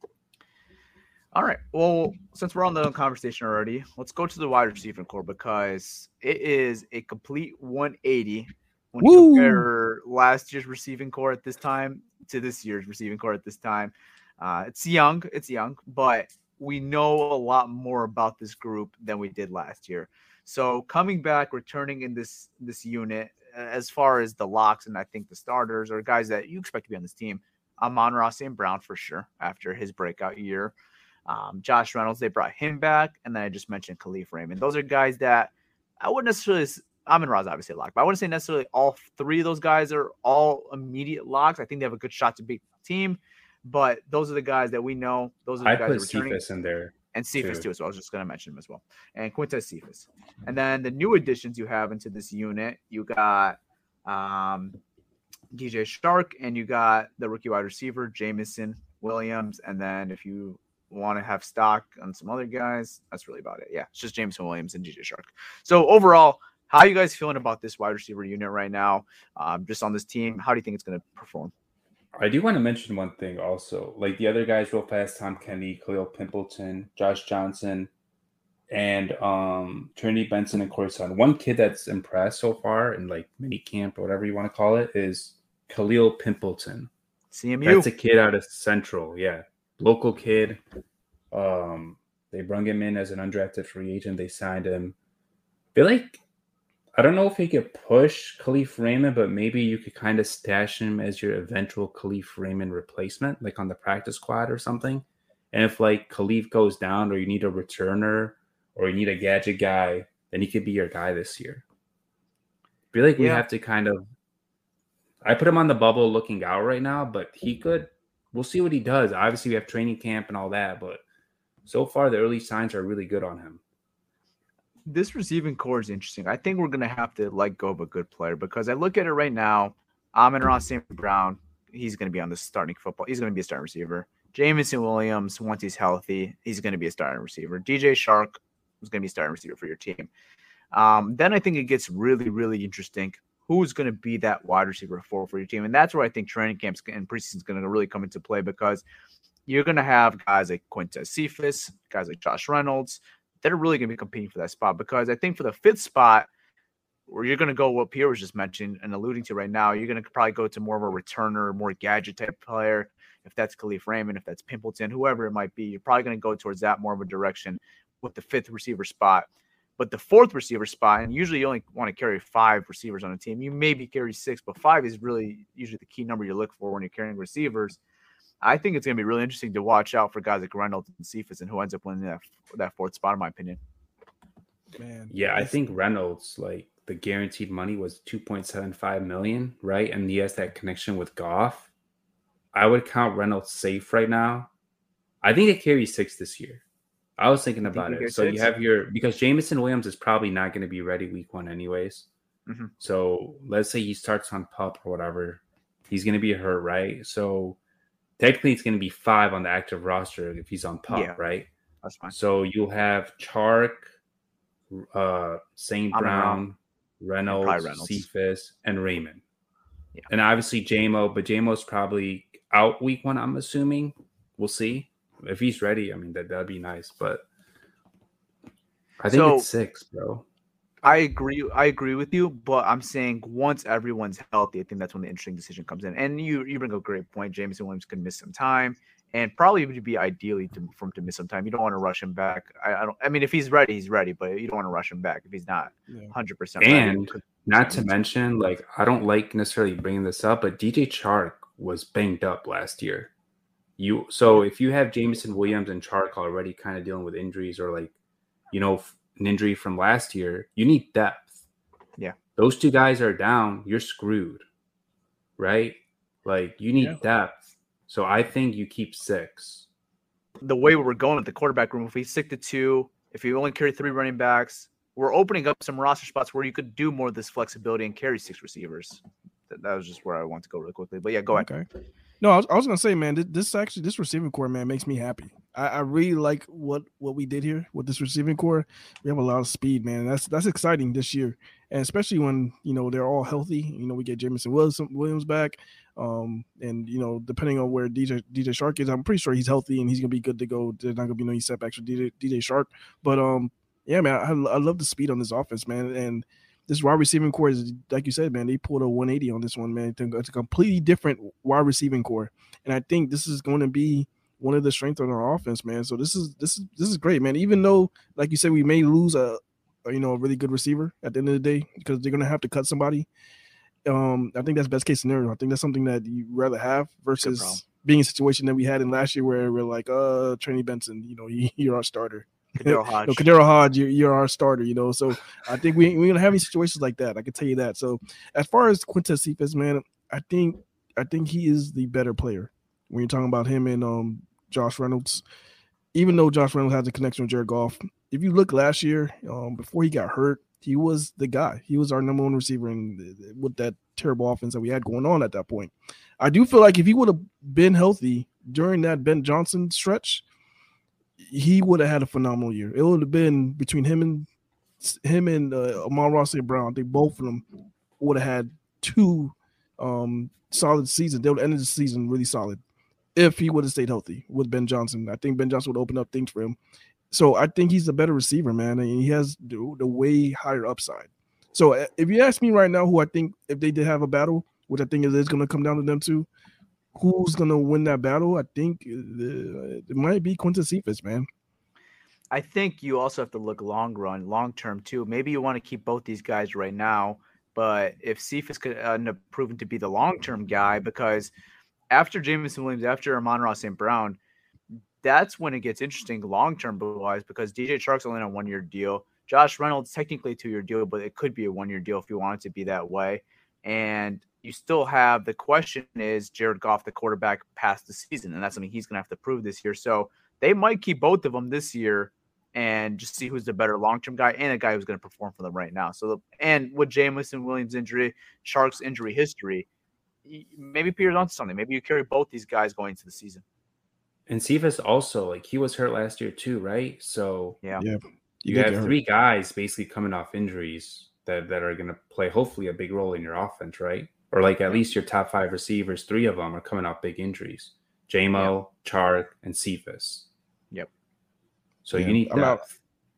All right. Well, since we're on the conversation already, let's go to the wide receiver core, because it is a complete one eighty when you Woo! compare last year's receiving core at this time to this year's receiving core at this time. Uh, it's young. It's young, but we know a lot more about this group than we did last year. So coming back, returning in this this unit, as far as the locks and I think the starters or guys that you expect to be on this team, Amon-Ra Saint Brown for sure after his breakout year. Um, Josh Reynolds, they brought him back. And then I just mentioned Kalif Raymond. Those are guys that I wouldn't necessarily – Amon-Ra's obviously a lock, but I wouldn't say necessarily all three of those guys are all immediate locks. I think they have a good shot to beat the team, but those are the guys that we know. Those are the I guys put that are returning. Cephas in there. And Cephas too, so I was just going to mention him as well. And Quintez Cephas. And then the new additions you have into this unit, you got um, D J Chark, and you got the rookie wide receiver, Jameson Williams. And then if you want to have stock on some other guys, that's really about it. Yeah, it's just Jameson Williams and D J Chark. So overall, how are you guys feeling about this wide receiver unit right now? Um, just on this team, how do you think it's going to perform? I do want to mention one thing also. Like the other guys real fast, Tom Kennedy, Khalil Pimpleton, Josh Johnson, and um, Trinity Benson and Corey Sutton. One kid that's impressed so far in like mini camp or whatever you want to call it is Khalil Pimpleton. C M U. That's a kid out of Central. Yeah. Local kid. Um, they brought him in as an undrafted free agent. They signed him. I feel like I don't know if he could push Kalif Raymond, but maybe you could kind of stash him as your eventual Kalif Raymond replacement, like on the practice squad or something. And if like Kalif goes down, or you need a returner, or you need a gadget guy, then he could be your guy this year. I feel like we yeah. have to kind of – I put him on the bubble looking out right now, but he could – we'll see what he does. Obviously, we have training camp and all that, but so far the early signs are really good on him. This receiving core is interesting. I think we're going to have to let go of a good player, because I look at it right now. Amon-Ra Saint Brown, he's going to be on the starting football. He's going to be a starting receiver. Jameson Williams, once he's healthy, he's going to be a starting receiver. D J Chark is going to be a starting receiver for your team. Um, then I think it gets really, really interesting. Who's going to be that wide receiver for for your team? And that's where I think training camps and preseason is going to really come into play, because you're going to have guys like Quintez Cephas, guys like Josh Reynolds, that are really going to be competing for that spot. Because I think for the fifth spot, or you're going to go what Pierre was just mentioning and alluding to right now. You're going to probably go to more of a returner, more gadget type player. If that's Khalif Raymond, if that's Pimpleton, whoever it might be, you're probably going to go towards that more of a direction with the fifth receiver spot. But the fourth receiver spot, and usually you only want to carry five receivers on a team. You maybe carry six, but five is really usually the key number you look for when you're carrying receivers. I think it's going to be really interesting to watch out for guys like Reynolds and Cephas and who ends up winning that, that fourth spot, in my opinion. Man, yeah, I think Reynolds, like the guaranteed money was two point seven five million, right? And he has that connection with Goff. I would count Reynolds safe right now. I think they carry six this year. I was thinking about it. So six? You have your, because Jameson Williams is probably not going to be ready week one anyways. Mm-hmm. So let's say he starts on PUP or whatever. He's going to be hurt, right? So technically it's going to be five on the active roster if he's on PUP, yeah, right? That's fine. So you'll have Chark, uh, Saint Brown, Reynolds, Reynolds, Cephas, and Raymond. Yeah. And obviously J-Mo, but J-Mo's probably out week one, I'm assuming. We'll see. If he's ready, I mean, that, that'd be nice. But I think so, it's six, bro. I agree. I agree with you, but I'm saying once everyone's healthy, I think that's when the interesting decision comes in. And you, you bring up a great point. Jameson Williams could miss some time, and probably would be ideally to, for him to miss some time. You don't want to rush him back. I, I don't. I mean, if he's ready, he's ready, but you don't want to rush him back if he's not one hundred percent ready. And not to mention, like, I don't like necessarily bringing this up, but D J Chark was banged up last year. You so if you have Jameson Williams and Chark already kind of dealing with injuries or like, you know, an injury from last year, you need depth. Yeah. Those two guys are down, you're screwed. Right? Like you need yeah. depth. So I think you keep six. The way we're going at the quarterback room, if we stick to two, if you only carry three running backs, we're opening up some roster spots where you could do more of this flexibility and carry six receivers. That, that was just where I want to go really quickly. But yeah, go ahead. Okay. No, I was, I was gonna say, man, this, this actually this receiving core, man, makes me happy. I, I really like what what we did here with this receiving core. We have a lot of speed, man. That's that's exciting this year, and especially when you know they're all healthy. You know, we get Jameson Williams Williams back, um, and you know, depending on where D J D J Chark is, I'm pretty sure he's healthy and he's gonna be good to go. There's not gonna be no setbacks for D J D J Chark, but um, yeah, man, I, I love the speed on this offense, man, and. This wide receiving core is, like you said, man, they pulled a one eighty on this one, man. It's a completely different wide receiving core. And I think this is going to be one of the strengths of our offense, man. So this is this is this is great, man. Even though, like you said, we may lose a, a you know, a really good receiver at the end of the day because they're going to have to cut somebody. Um, I think that's best case scenario. I think that's something that you'd rather have versus being a situation that we had in last year where we're like, uh, Trini Benson, you know, he, you're our starter. Kadero Hodge. no, Kadero Hodge, you're, you're our starter, you know. So I think we, we're gonna have any situations like that. I can tell you that. So as far as Quintez Cephas, man, I think I think he is the better player when you're talking about him and um Josh Reynolds. Even though Josh Reynolds has a connection with Jared Goff, if you look last year, um, before he got hurt, he was the guy. He was our number one receiver in, with that terrible offense that we had going on at that point. I do feel like if he would have been healthy during that Ben Johnson stretch, he would have had a phenomenal year. It would have been between him and him and uh, Amon-Ra Saint Brown. They both of them would have had two um, solid seasons. They would have ended the season really solid if he would have stayed healthy with Ben Johnson. I think Ben Johnson would open up things for him. So I think he's a better receiver, man, and he has the, the way higher upside. So if you ask me right now who I think if they did have a battle, which I think it is going to come down to them two, who's going to win that battle? I think uh, it might be Quintez Cephas, man. I think you also have to look long run, long term too. Maybe you want to keep both these guys right now, but if Cephas could end up proving to be the long term guy, because after Jameson Williams, after Amon-Ra Saint Brown, that's when it gets interesting long term wise, because D J Chark's only on a one year deal. Josh Reynolds technically a two year deal, but it could be a one year deal if you want it to be that way. And you still have the question is Jared Goff the quarterback past the season, and that's something he's going to have to prove this year. So they might keep both of them this year and just see who's the better long-term guy and a guy who's going to perform for them right now. So, and with Jameson Williams' injury, Chark's injury history, maybe Peter's onto something. Maybe you carry both these guys going into the season. And Cephas also, like, he was hurt last year too, right? So yeah, yeah. you, you have three guys basically coming off injuries that, that are going to play hopefully a big role in your offense, right? Or like at least your top five receivers, three of them are coming off big injuries. J-Mo, yeah. Chark, and Cephas. Yep. So yeah, you need I'm depth.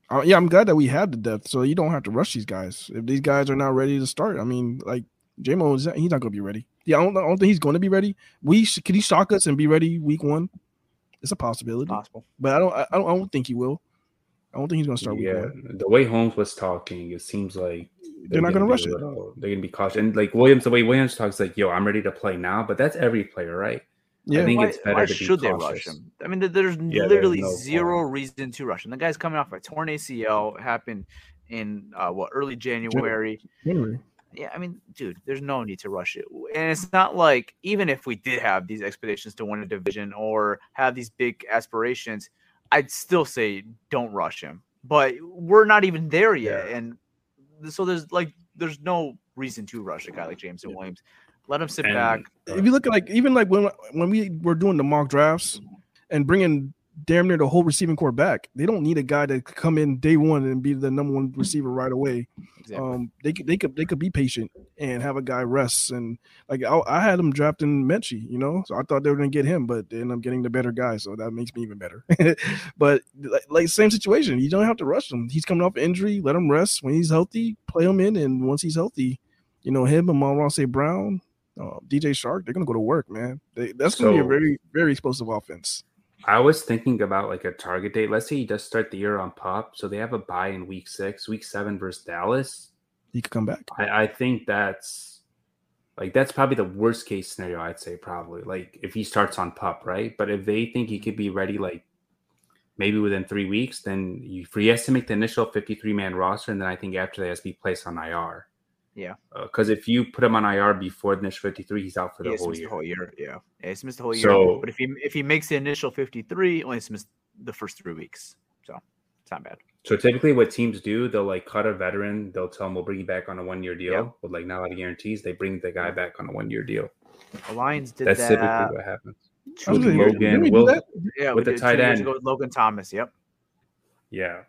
Uh, yeah, I'm glad that we have the depth, so you don't have to rush these guys. If these guys are not ready to start, I mean, like J-Mo, he's not going to be ready. Yeah, I don't, I don't think he's going to be ready. We Can he shock us and be ready week one? It's a possibility. Possible. But I don't, I don't, I don't think he will. I don't think he's going to start week yeah, one. The way Holmes was talking, it seems like they're, they're not going to rush it. Little, they're going to be cautious. And like Williams, the way Williams talks, like, yo, I'm ready to play now. But that's every player, right? Yeah. I think why, it's better why to be should cautious. they rush him? I mean, there's yeah, literally no zero point. reason to rush him. The guy's coming off a torn A C L. It happened in uh, what early January. January. Yeah, I mean, dude, there's no need to rush it. And it's not like even if we did have these expectations to win a division or have these big aspirations, I'd still say don't rush him. But we're not even there yet, Yeah. and so there's like there's no reason to rush a guy like Jameson Williams. Let him sit And, back. If you look at like even like when when we were doing the mock drafts and bringing damn near the whole receiving core back, they don't need a guy that could come in day one and be the number one receiver right away. Exactly. Um, they could they could they could be patient and have a guy rest. And like I, I had them drafting Mechie, you know, so I thought they were gonna get him, but they ended up getting the better guy, so that makes me even better. But like, like same situation, you don't have to rush him. He's coming off injury, let him rest. When he's healthy, play him in, and once he's healthy, you know him and Monroe Brown. Uh, D J Shark, they're gonna go to work, man. They, that's gonna So, be a very, very explosive offense. I was thinking about like a target date. Let's say he does start the year on PUP, so they have a bye in week six, week seven versus Dallas. He could come back. I, I think that's like that's probably the worst case scenario. I'd say probably like if he starts on PUP, right? But if they think he could be ready, like maybe within three weeks, then you, he has to make the initial fifty-three man roster, and then I think after that he has to be placed on I R. Yeah, because uh, if you put him on I R before the initial fifty-three, he's out for the he whole missed year. the whole year. Yeah, yeah he's missed the whole year. So, but if he if he makes the initial fifty-three, only missed the first three weeks. So it's not bad. So typically, what teams do, they'll like cut a veteran. They'll tell him we'll bring you back on a one year deal Yep. with like not a lot of guarantees. They bring the guy back on a one year deal. The Lions did That's that. typically what happens. I was With saying, Logan, didn't we do Will, that? Yeah, with we the did tight two years end. ago with Logan Thomas. Yep. Yeah.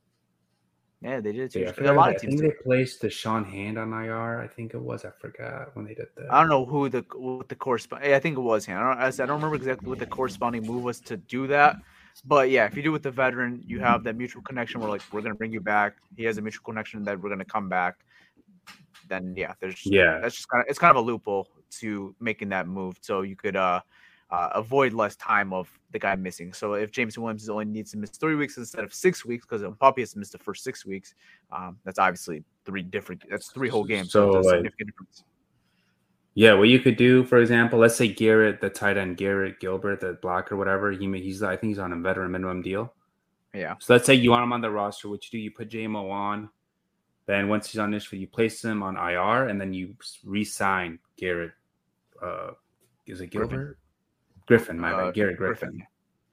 Yeah, they did it too. Yeah, I, a forgot, lot I of teams think did. they placed Deshaun Hand on I R. I think it was. I forgot when they did that. I don't know who the what the corresponding. I think it was him. I don't. I don't remember exactly what the corresponding move was to do that. But yeah, if you do with the veteran, you have that mutual connection where like we're gonna bring you back. He has a mutual connection that we're gonna come back. Then yeah, there's Yeah. That's just kind of it's kind of a loophole to making that move, so you could uh, uh avoid less time of the guy missing. So if Jameson Williams only needs to miss three weeks instead of six weeks, because Puppy has to miss the first six weeks, um, that's obviously three different. That's three whole games. So, So, there's a like, significant difference. Yeah, what you could do, for example, let's say Garrett, the tight end, Garrett Gilbert, the blocker, whatever. He may, he's I think he's on a veteran minimum deal. Yeah. So let's say you want him on the roster. What you do, you put J M O on. Then once he's on initially, you place him on I R, and then you re-sign Garrett. Uh, is it Gilbert? Griffin, my Uh, bad. Garrett Griffin. Griffin.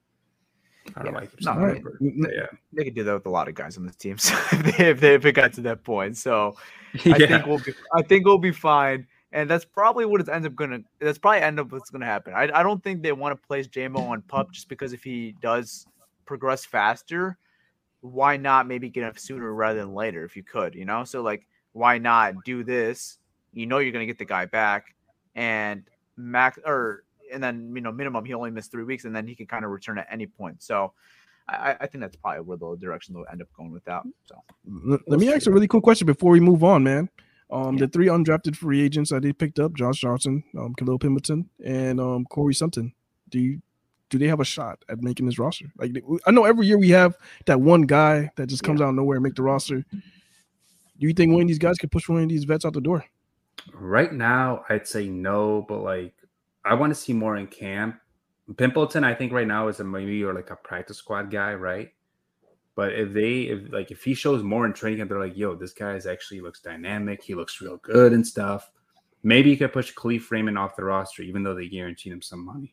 I don't Yeah, like not him. right. But yeah. They could do that with a lot of guys on this team. So if, they, if, they, if it got to that point, so I Yeah. think we'll be. I think we'll be fine. And that's probably what it ends up gonna. That's probably end up what's gonna happen. I, I don't think they want to place J M O on PUP just because if he does progress faster, why not maybe get him sooner rather than later if you could, you know? So like, why not do this? You know you're gonna get the guy back, and max or and then you know minimum he only missed three weeks, and then he can kind of return at any point. So I, I think that's probably where the direction they'll end up going with that. So Let, let me ask a really cool question before we move on, man. Um, Yeah. The three undrafted free agents that they picked up: Josh Johnson, um, Khalil Pemberton, and um, Corey Sutton. Do you do they have a shot at making this roster? Like I know every year we have that one guy that just comes Yeah. out of nowhere and make the roster. Do you think one of these guys could push one of these vets out the door? Right now, I'd say no, but like I want to see more in camp. Pimpleton, I think right now is a maybe or like a practice squad guy, right? But if they if like if he shows more in training camp, they're like, yo, this guy is actually looks dynamic, he looks real good and stuff. Maybe you could push Khalif Raymond off the roster, even though they guaranteed him some money.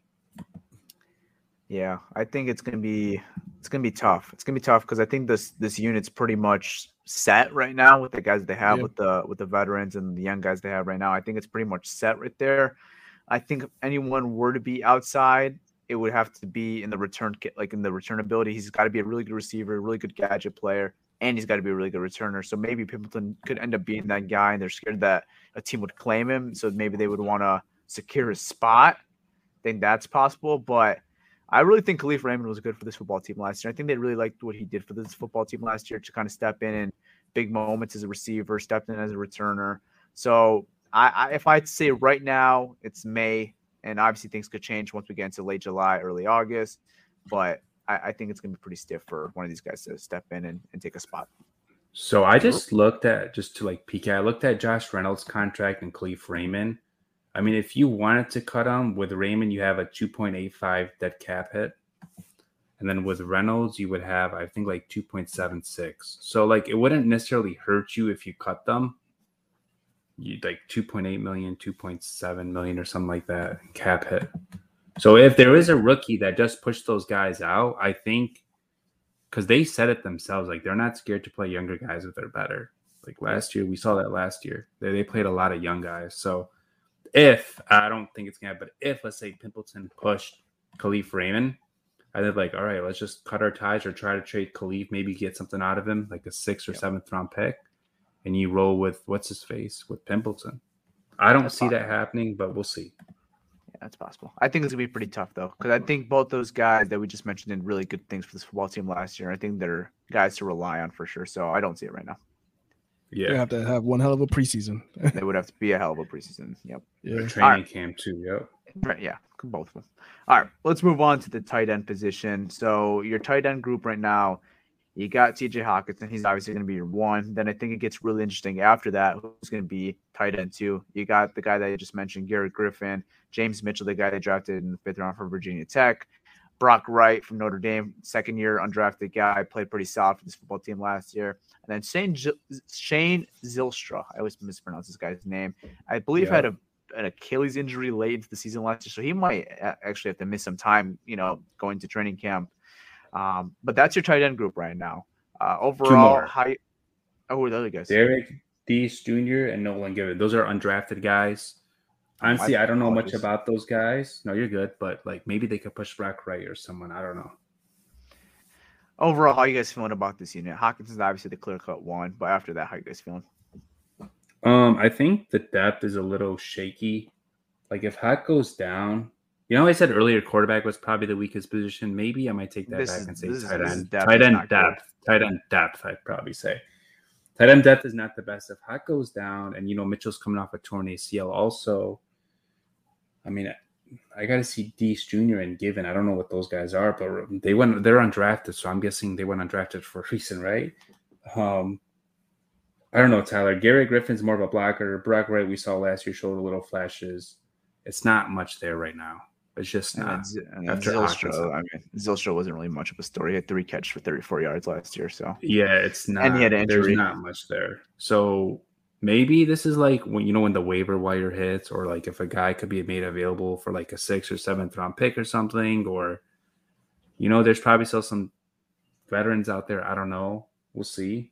yeah, I think it's gonna be it's gonna be tough. It's gonna be tough because I think this this unit's pretty much set right now with the guys they have Yeah. with the with the veterans and the young guys they have right now. I think it's pretty much set right there. I think if anyone were to be outside, it would have to be in the return kit, like in the return ability. He's got to be a really good receiver, really good gadget player, and he's got to be a really good returner. So maybe Pimpleton could end up being that guy, and they're scared that a team would claim him. So maybe they would want to secure his spot. I think that's possible, but I really think Khalif Raymond was good for this football team last year. I think they really liked what he did for this football team last year to kind of step in in big moments as a receiver, stepped in as a returner. So I, I if I had to say right now, it's May, and obviously things could change once we get into late July, early August. But I, I think it's going to be pretty stiff for one of these guys to step in and, and take a spot. So I just looked at, just to like peek at, I looked at Josh Reynolds' contract and Khalif Raymond. I mean, if you wanted to cut him, with Raymond, you have a two point eight five dead cap hit. And then with Reynolds, you would have, I think, like two point seven six. So, like, it wouldn't necessarily hurt you if you cut them. You'd like two point eight million, two point seven million or something like that cap hit. So if there is a rookie that just pushed those guys out, I think, because they said it themselves, like, they're not scared to play younger guys if they're better. Like last year, we saw that last year. They, they played a lot of young guys. So if, I don't think it's going to, but if, let's say, Pimpleton pushed Khalif Raymond, I think, like, all right, let's just cut our ties or try to trade Khalif, maybe get something out of him, like a sixth or yep. seventh round pick, and you roll with, what's his face, with Pimpleton. I don't that's see possible. that happening, but we'll see. Yeah, that's possible. I think it's going to be pretty tough, though, because I think both those guys that we just mentioned did really good things for this football team last year. I think they're guys to rely on for sure, so I don't see it right now. Yeah, they have to have one hell of a preseason. They would have to be a hell of a preseason. Yep. Yeah. A training right. camp too. Yep. Right. Yeah. Both of them. All right. Let's move on to the tight end position. So your tight end group right now, you got T J Hockenson. He's obviously going to be your one. Then I think it gets really interesting after that. Who's going to be tight end two? You got the guy that you just mentioned, Garrett Griffin, James Mitchell, the guy they drafted in the fifth round from Virginia Tech, Brock Wright from Notre Dame, second year undrafted guy, played pretty solid for this football team last year. And then Shane, Shane Zylstra, I always mispronounce this guy's name. I believe yeah. had a, an Achilles injury late into the season last year, so he might actually have to miss some time, you know, going to training camp. Um, but that's your tight end group right now. Uh, overall, high. Oh, who are the other guys? Derek Deese Junior and Nolan Given. Those are undrafted guys. Honestly, I don't know much about those guys. No, you're good, but like maybe they could push Brock Wright or someone. I don't know. Overall, how are you guys feeling about this unit? Hawkinson's obviously the clear-cut one, but after that, how are you guys feeling? Um, I think the depth is a little shaky. Like if Hawk goes down, you know, I said earlier quarterback was probably the weakest position. Maybe I might take that this back is, and say tight is, end. Depth tight end depth. Good. Tight end depth, I'd probably say. Tight end depth is not the best. If Hawk goes down, and you know Mitchell's coming off a torn A C L also. I mean, I got to see Deese Junior and Given. I don't know what those guys are, but they went. They're undrafted, so I'm guessing they went undrafted for a reason, right? Um, I don't know, Tyler. Garrett Griffin's more of a blocker. Brock Wright, we saw last year, showed a little flashes. It's not much there right now. It's just not. And, and after Zylstra, I mean, Zylstra wasn't really much of a story. He had three catches for thirty-four yards last year, so yeah, it's not. And he had an injury. There's not much there. So maybe this is like when you know when the waiver wire hits, or like if a guy could be made available for like a sixth or seventh round pick or something, or you know, there's probably still some veterans out there. I don't know. We'll see.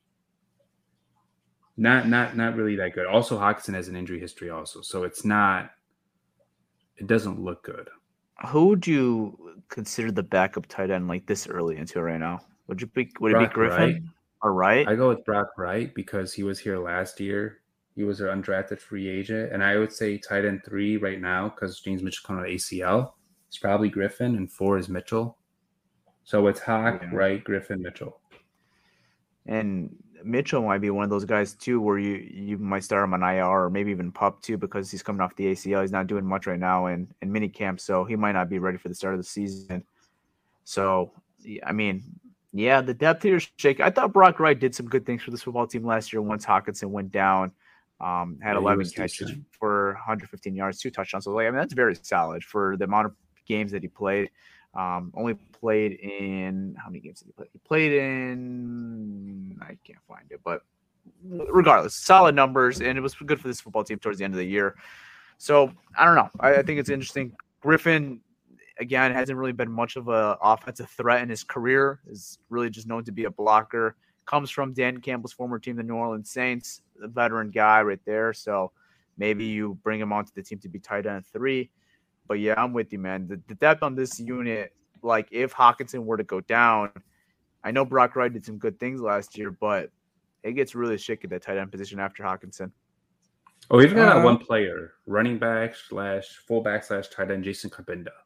Not not not really that good. Also, Hockenson has an injury history also, so it's not. It doesn't look good. Who would you consider the backup tight end like this early into it right now? Would you be would Brock it be Griffin Wright. or Wright? I go with Brock Wright because he was here last year. He was an undrafted free agent, and I would say tight end three right now because James Mitchell coming out A C L. It's probably Griffin, and four is Mitchell. So it's Hawk, yeah. Wright, Griffin, Mitchell. And Mitchell might be one of those guys too, where you you might start him on I R or maybe even pup too, because he's coming off the A C L. He's not doing much right now in in mini camp, so he might not be ready for the start of the season. So I mean, yeah, the depth here is shaky. I thought Brock Wright did some good things for this football team last year. Once Hockenson went down, um, had yeah, eleven catches decent. for one hundred fifteen yards, two touchdowns. So like, I mean, that's very solid for the amount of games that he played. Um, only played in how many games did he play? He played in I can't find it, but regardless, solid numbers, and it was good for this football team towards the end of the year. So I don't know. I, I think it's interesting. Griffin, again, hasn't really been much of an offensive threat in his career. Is really just known to be a blocker. Comes from Dan Campbell's former team, the New Orleans Saints, a veteran guy right there. So maybe you bring him onto the team to be tight end three. But yeah, I'm with you, man. The, the depth on this unit, like if Hockenson were to go down, I know Brock Wright did some good things last year, but it gets really shaky at that tight end position after Hockenson. Oh, we've got uh, one player, running back slash fullback slash tight end, Jason Cabinda.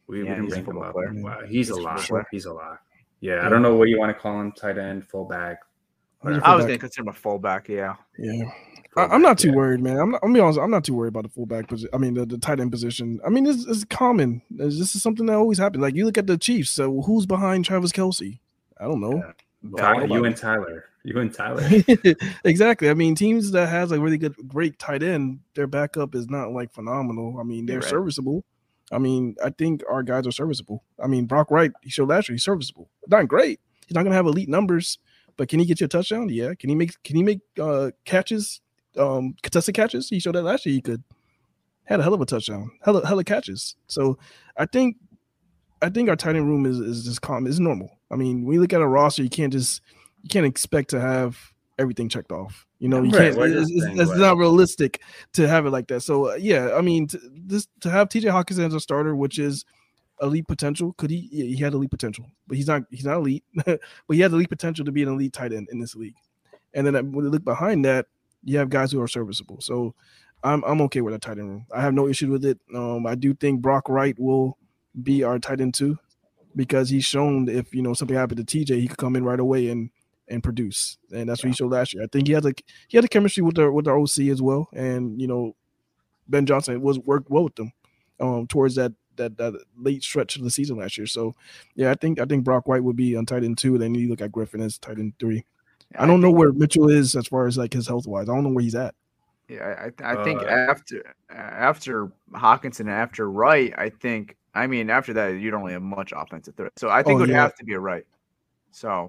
We, Yeah, we didn't he's a bring him football up. player. Wow, he's, He's a a lot. football player. He's a lot. Yeah, Yeah. I don't know what you want to call him. Tight end, fullback. He's a I was fullback. going to consider him a fullback. Yeah. Yeah. I, Fullback, I'm not too yeah. worried, man. I'm, not, I'm gonna be honest. I'm not too worried about the fullback position. I mean, the, the tight end position. I mean, it's, it's common. It's- this is something that always happens. Like you look at the Chiefs. So who's behind Travis Kelce? I don't know. Yeah. Tyler, you nobody. and Tyler. You and Tyler. Exactly. I mean, teams that has like really good, great tight end, their backup is not like phenomenal. I mean, they're You're right. serviceable. I mean, I think our guys are serviceable. I mean, Brock Wright, he showed last year he's serviceable. Not great. He's not gonna have elite numbers, but can he get you a touchdown? Yeah. Can he make can he make uh catches, um contested catches? He showed that last year he could. Had a hell of a touchdown, hella hella catches. So I think I think our tight end room is is just calm. It's normal. I mean, when you look at a roster, you can't just you can't expect to have everything checked off. You know, you Right, can't. we're It's, just it's, saying, it's right. not realistic to have it like that. So uh, yeah, I mean, to, this to have T J Hawkinson as a starter, which is elite potential. Could he? Yeah, he had elite potential, but he's not. He's not elite. But he has elite potential to be an elite tight end in this league. And then uh, when you look behind that, you have guys who are serviceable. So I'm I'm okay with that tight end room. I have no issue with it. Um, I do think Brock Wright will be our tight end too, because he's shown if you know something happened to T J, he could come in right away and and produce, and that's what he showed last year. I think he had like he had a chemistry with the with the O C as well, and you know Ben Johnson was worked well with them um, towards that that that late stretch of the season last year. So yeah, I think I think Brock White would be on tight end two. Then you look at Griffin as tight end three. I don't know where Mitchell is as far as like his health wise. I don't know where he's at. Yeah, I, I think Uh, after after Hawkinson and after Wright, I think I mean after that you don't really have much offensive threat. So I think Oh, it would yeah. have to be a Wright. So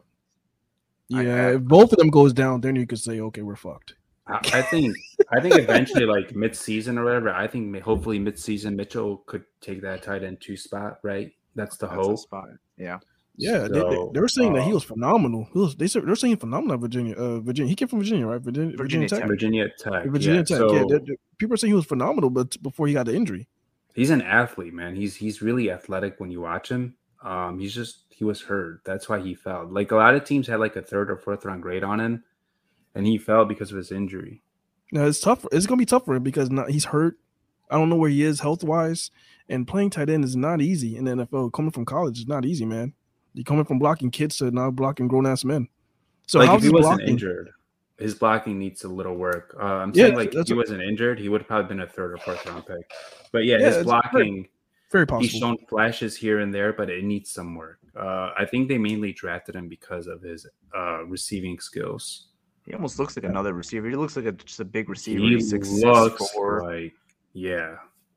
I- Yeah, I- if both of them goes down, then you could say, okay, we're fucked. I, I think I think eventually, like mid-season or whatever, I think may- hopefully mid-season Mitchell could take that tight end two spot, right? That's the that's a hope. spot. Yeah. Yeah, they, they, So, they were saying that he uh, was phenomenal. He was, they said they're saying phenomenal. at Virginia, uh, Virginia. He came from Virginia, right? Virginia, Virginia Virginia Tech. Tech. Virginia Tech. Virginia yeah. Tech. So yeah, they- they- people are saying he was phenomenal, but before he got the injury. he's an athlete, man. He's he's really athletic when you watch him. Um, he's just he was hurt. That's why he fell. Like a lot of teams had like a third or fourth round grade on him, and he fell because of his injury. Now it's tough. It's gonna be tough for him because not, he's hurt. I don't know where he is health wise, and playing tight end is not easy in the N F L. Coming from college is not easy, man. You're coming from blocking kids to now blocking grown ass men. So like how's if he his wasn't blocking? injured, his blocking needs a little work. Uh, I'm Yeah, saying like if that's he what- wasn't injured, he would have probably been a third or fourth round pick. But yeah, Yeah, his it's blocking. Very He's possible. shown flashes here and there, but it needs some work. Uh, I think they mainly drafted him because of his uh, receiving skills. He almost looks like another receiver. He looks like a, just a big receiver. He He's six, six, looks four. like, yeah,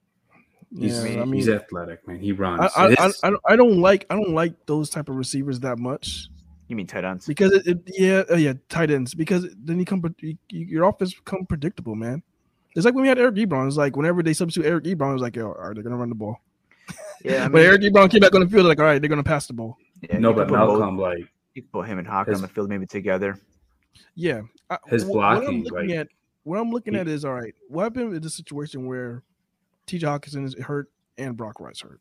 he's, Yeah, I mean, he's athletic, man. He runs. I, I, I, His- I, don't, I don't like I don't like those type of receivers that much You mean tight ends? because it, it yeah uh, yeah tight ends because then you come you, you- your offense become predictable, man. It's like when we had Eric Ebron. It's like whenever they substitute Eric Ebron, it was like, yo, all right, they're gonna run the ball. Yeah, I But mean, Eric Ebron came back on the field, like, all right, they're gonna pass the ball. yeah, no, you but could put both- Malcolm, like you could put him and Hawk his- on the field maybe together. Yeah, I, His wh- what I'm blocking, looking like, at, what I'm looking he- at is all right. What happened in the situation where T J Hawkinson is hurt and Brock Wright's hurt,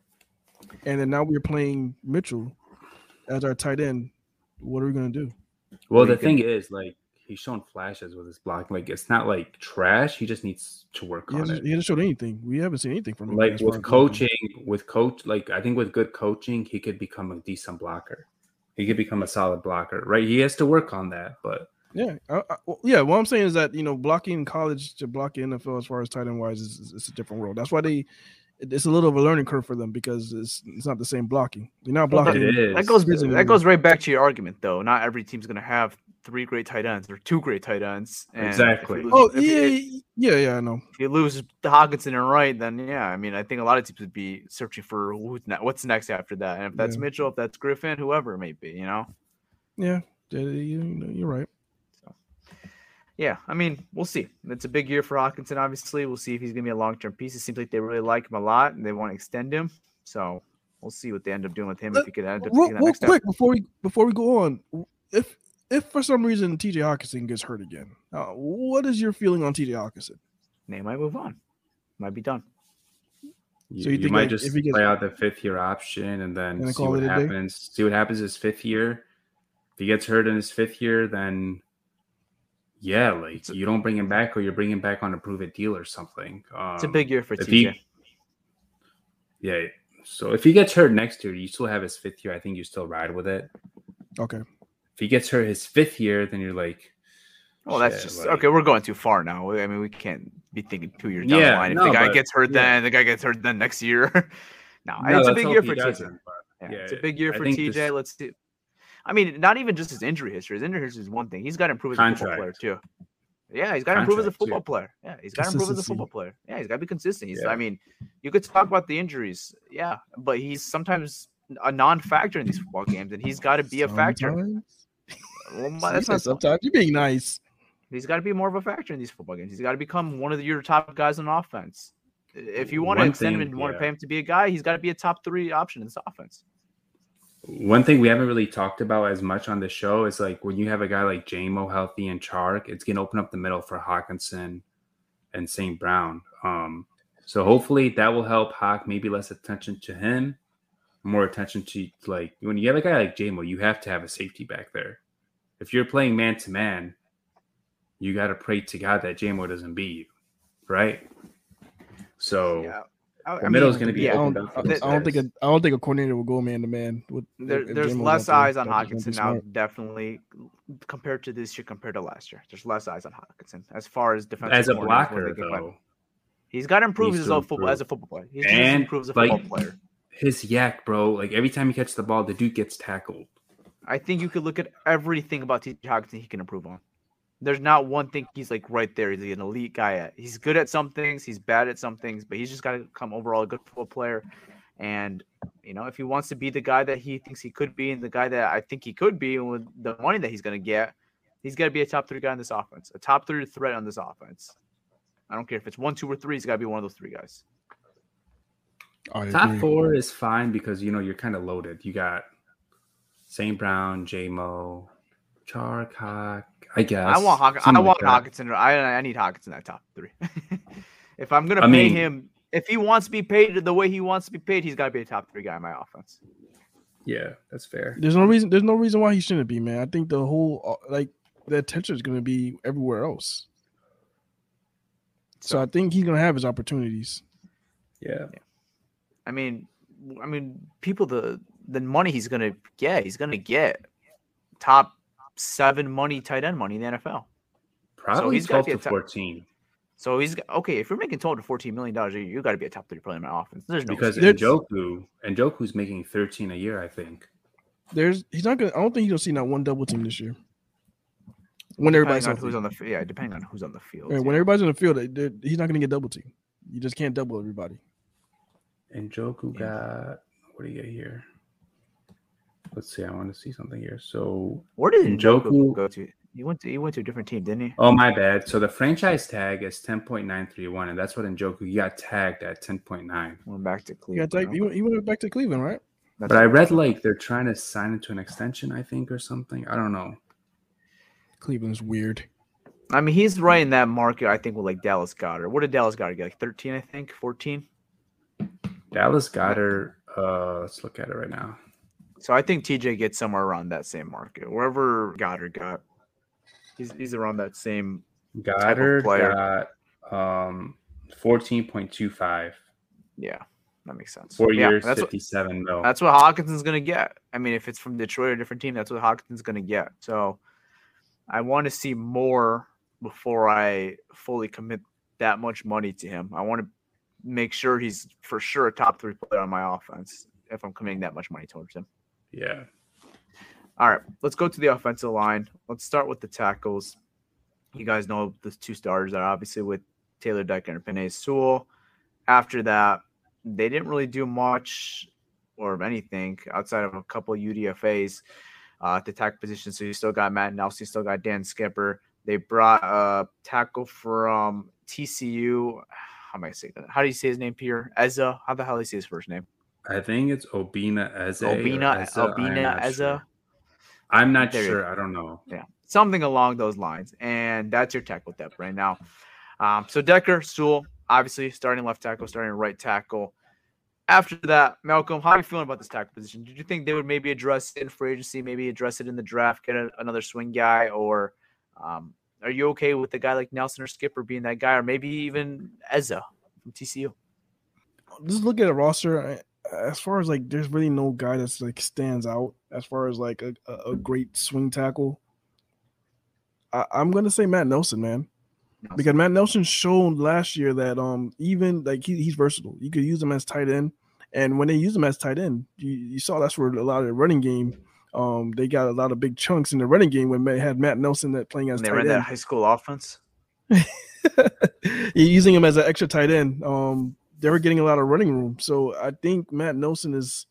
and then now we're playing Mitchell as our tight end. What are we gonna do? well, you the can- thing is, like, he's shown flashes with his blocking. Like, it's not like trash. He just needs to work He on hasn't, it. he hasn't showed anything. We haven't seen anything from him. Like as far with as blocking. coaching, with coach, like I think with good coaching, he could become a decent blocker. He could become a solid blocker, right? He has to work on that, but Yeah, I, I, well, yeah. What I'm saying is that you know, blocking in college to blocking N F L as far as tight end wise is, is it's a different world. That's why they it's a little of a learning curve for them because it's it's not the same blocking. You're not Well, blocking. it is. That goes Prison that goes right back to your argument, though. Not every team's going to have three great tight ends or two great tight ends. And if Exactly. you lose- Oh if you- yeah, yeah, yeah. I know. If you lose the Hawkinson and Wright, then yeah, I mean, I think a lot of teams would be searching for who's ne- what's next after that. And if that's Yeah. Mitchell, if that's Griffin, whoever it may be, you know. Yeah, yeah, you, you're right. Yeah, I mean, we'll see. It's a big year for Hawkinson, obviously. We'll see if he's going to be a long-term piece. It seems like they really like him a lot, and they want to extend him. So we'll see what they end up doing with him if he could end up Real, taking that real next step. quick before we before we go on, if if for some reason T J Hawkinson gets hurt again, uh, what is your feeling on T J Hawkinson? They might move on. Might be done. you, So you you think, might like, just if he gets- play out the fifth year option and then And then see call what it a day? happens. See what happens his fifth year. If he gets hurt in his fifth year, then yeah, like you don't bring him back, or you bring him back on a prove it deal or something. Um, It's a big year for if T J. he- yeah, So if he gets hurt next year, you still have his fifth year. I think you still ride with it. Okay. If he gets hurt his fifth year, then you're like, well, that's just like, okay. We're going too far now. I mean, we can't be thinking two years down yeah, the line. If no, the guy but, gets hurt, yeah. then the guy gets hurt then next year. no, no, it's a big year for T J. Yeah, yeah, it's a big year I for T J. This, Let's see. I mean, not even just his injury history. His injury history is one thing. He's got to improve as contract. a football player too. Yeah, he's got to improve as a football too. player. Yeah, he's got to improve as a football player. Yeah, he's got to be consistent. He's, yeah. I mean, you could talk about the injuries. Yeah, but he's sometimes a non-factor in these football games, and he's got to be sometimes. a factor. Well, that's not sometimes you're being nice. He's got to be more of a factor in these football games. He's got to become one of the, your top guys on offense. If you want to extend thing, him and yeah. want to pay him to be a guy, he's got to be a top three option in this offense. One thing we haven't really talked about as much on the show is like when you have a guy like J-Mo healthy and Chark, it's going to open up the middle for Hawkinson and Saint Brown. Um, so hopefully that will help Hawk, maybe less attention to him, more attention to like when you have a guy like J-Mo, you have to have a safety back there. If you're playing man to man, you got to pray to God that J-Mo doesn't beat you, right? So yeah. I, the middle is going to be yeah, opened I up. don't, I don't think a, I don't think a coordinator will go man to man. With there, there's less eyes on Hawkinson now, definitely compared to this year, compared to last year. There's less eyes on Hawkinson as far as defensive. As a blocker, though, he's got to improve as a football as a football player. He's and to improve as a football like, player. His yak, bro. Like every time he catches the ball, the dude gets tackled. I think you could look at everything about T J Hawkinson he can improve on. There's not one thing he's like right there. He's an elite guy at. He's good at some things. He's bad at some things, but he's just got to become overall a good football player. And, you know, if he wants to be the guy that he thinks he could be and the guy that I think he could be and with the money that he's going to get, he's got to be a top three guy in this offense, a top three threat on this offense. I don't care if it's one, two, or three. He's got to be one of those three guys. Top four is fine because, you know, you're kind of loaded. You got Saint Brown, J-Mo, Chark, Hawk, I guess. I want Hawk- I want like Hawkinson. I I need Hawkinson in that top three. If I'm gonna I pay mean, him, if he wants to be paid the way he wants to be paid, he's got to be a top three guy in my offense. Yeah, that's fair. There's no reason. There's no reason why he shouldn't be, man. I think the whole like the attention is gonna be everywhere else. So, so I think he's gonna have his opportunities. Yeah. yeah. I mean, I mean, people the the money he's gonna get, he's gonna get top seven money tight end money in the N F L. Probably so he's twelve to fourteen. So he's okay. If you're making twelve to fourteen million dollars a year, you got to be a top three player in my offense. There's no because Njoku, Njoku's making thirteen a year, I think. There's he's not gonna. I don't think he's gonna see not one double team this year. When everybody's on who's on the yeah, depending on who's on the field. Yeah, when yeah. everybody's on the field, he's not gonna get double team. You just can't double everybody. Njoku yeah. got what do you get here? Let's see. I want to see something here. So where did Njoku go to? He went to he went to a different team, didn't he? Oh, my bad. So the franchise tag is ten point nine three one, and that's what Njoku he got tagged at ten point nine. Went back to Cleveland. Yeah, he, he went back to Cleveland, right? That's but I read like they're trying to sign into an extension, I think, or something. I don't know. Cleveland's weird. I mean, he's right in that market, I think, with like Dallas Goedert. What did Dallas Goedert get? Like thirteen, I think, fourteen. Dallas Goedert. Uh, let's look at it right now. So I think T J gets somewhere around that same market. Wherever Goddard got, he's he's around that same Goddard got um fourteen point two five. Yeah, that makes sense. Four yeah, years, that's fifty-seven what, mil. That's what Hawkinson's gonna get. I mean, if it's from Detroit or a different team, that's what Hawkinson's gonna get. So I want to see more before I fully commit that much money to him. I want to make sure he's for sure a top three player on my offense if I'm committing that much money towards him. Yeah. All right, let's go to the offensive line. Let's start with the tackles. You guys know the two starters are obviously with Taylor Decker and Penei Sewell. After that, they didn't really do much or anything outside of a couple of U D F As uh, at the tackle position. So you still got Matt Nelson, you still got Dan Skipper. They brought a tackle from T C U. How am I saying that? How do you say his name, Pierre? Eza? How the hell do you say his first name? I think it's Obina Eze. Obina, Obina Eze. Sure. I'm not there sure. I don't know. Yeah, something along those lines. And that's your tackle depth right now. Um, so Decker, Sewell, obviously starting left tackle, starting right tackle. After that, Malcolm, how are you feeling about this tackle position? Did you think they would maybe address it in free agency, maybe address it in the draft, get a, another swing guy, or um, are you okay with a guy like Nelson or Skipper being that guy, or maybe even Eza from T C U? Just look at a roster. as far as like, there's really no guy that's like stands out as far as like a, a, a great swing tackle. I, I'm gonna say Matt Nelson, man, Nelson. Because Matt Nelson showed last year that um even like he, he's versatile. You could use him as tight end, and when they use him as tight end, you, you saw that's where a lot of the running game. Um, they got a lot of big chunks in the running game when they had Matt Nelson that playing as and they tight ran end. That high school offense. You're using him as an extra tight end. Um, they were getting a lot of running room, so I think Matt Nelson is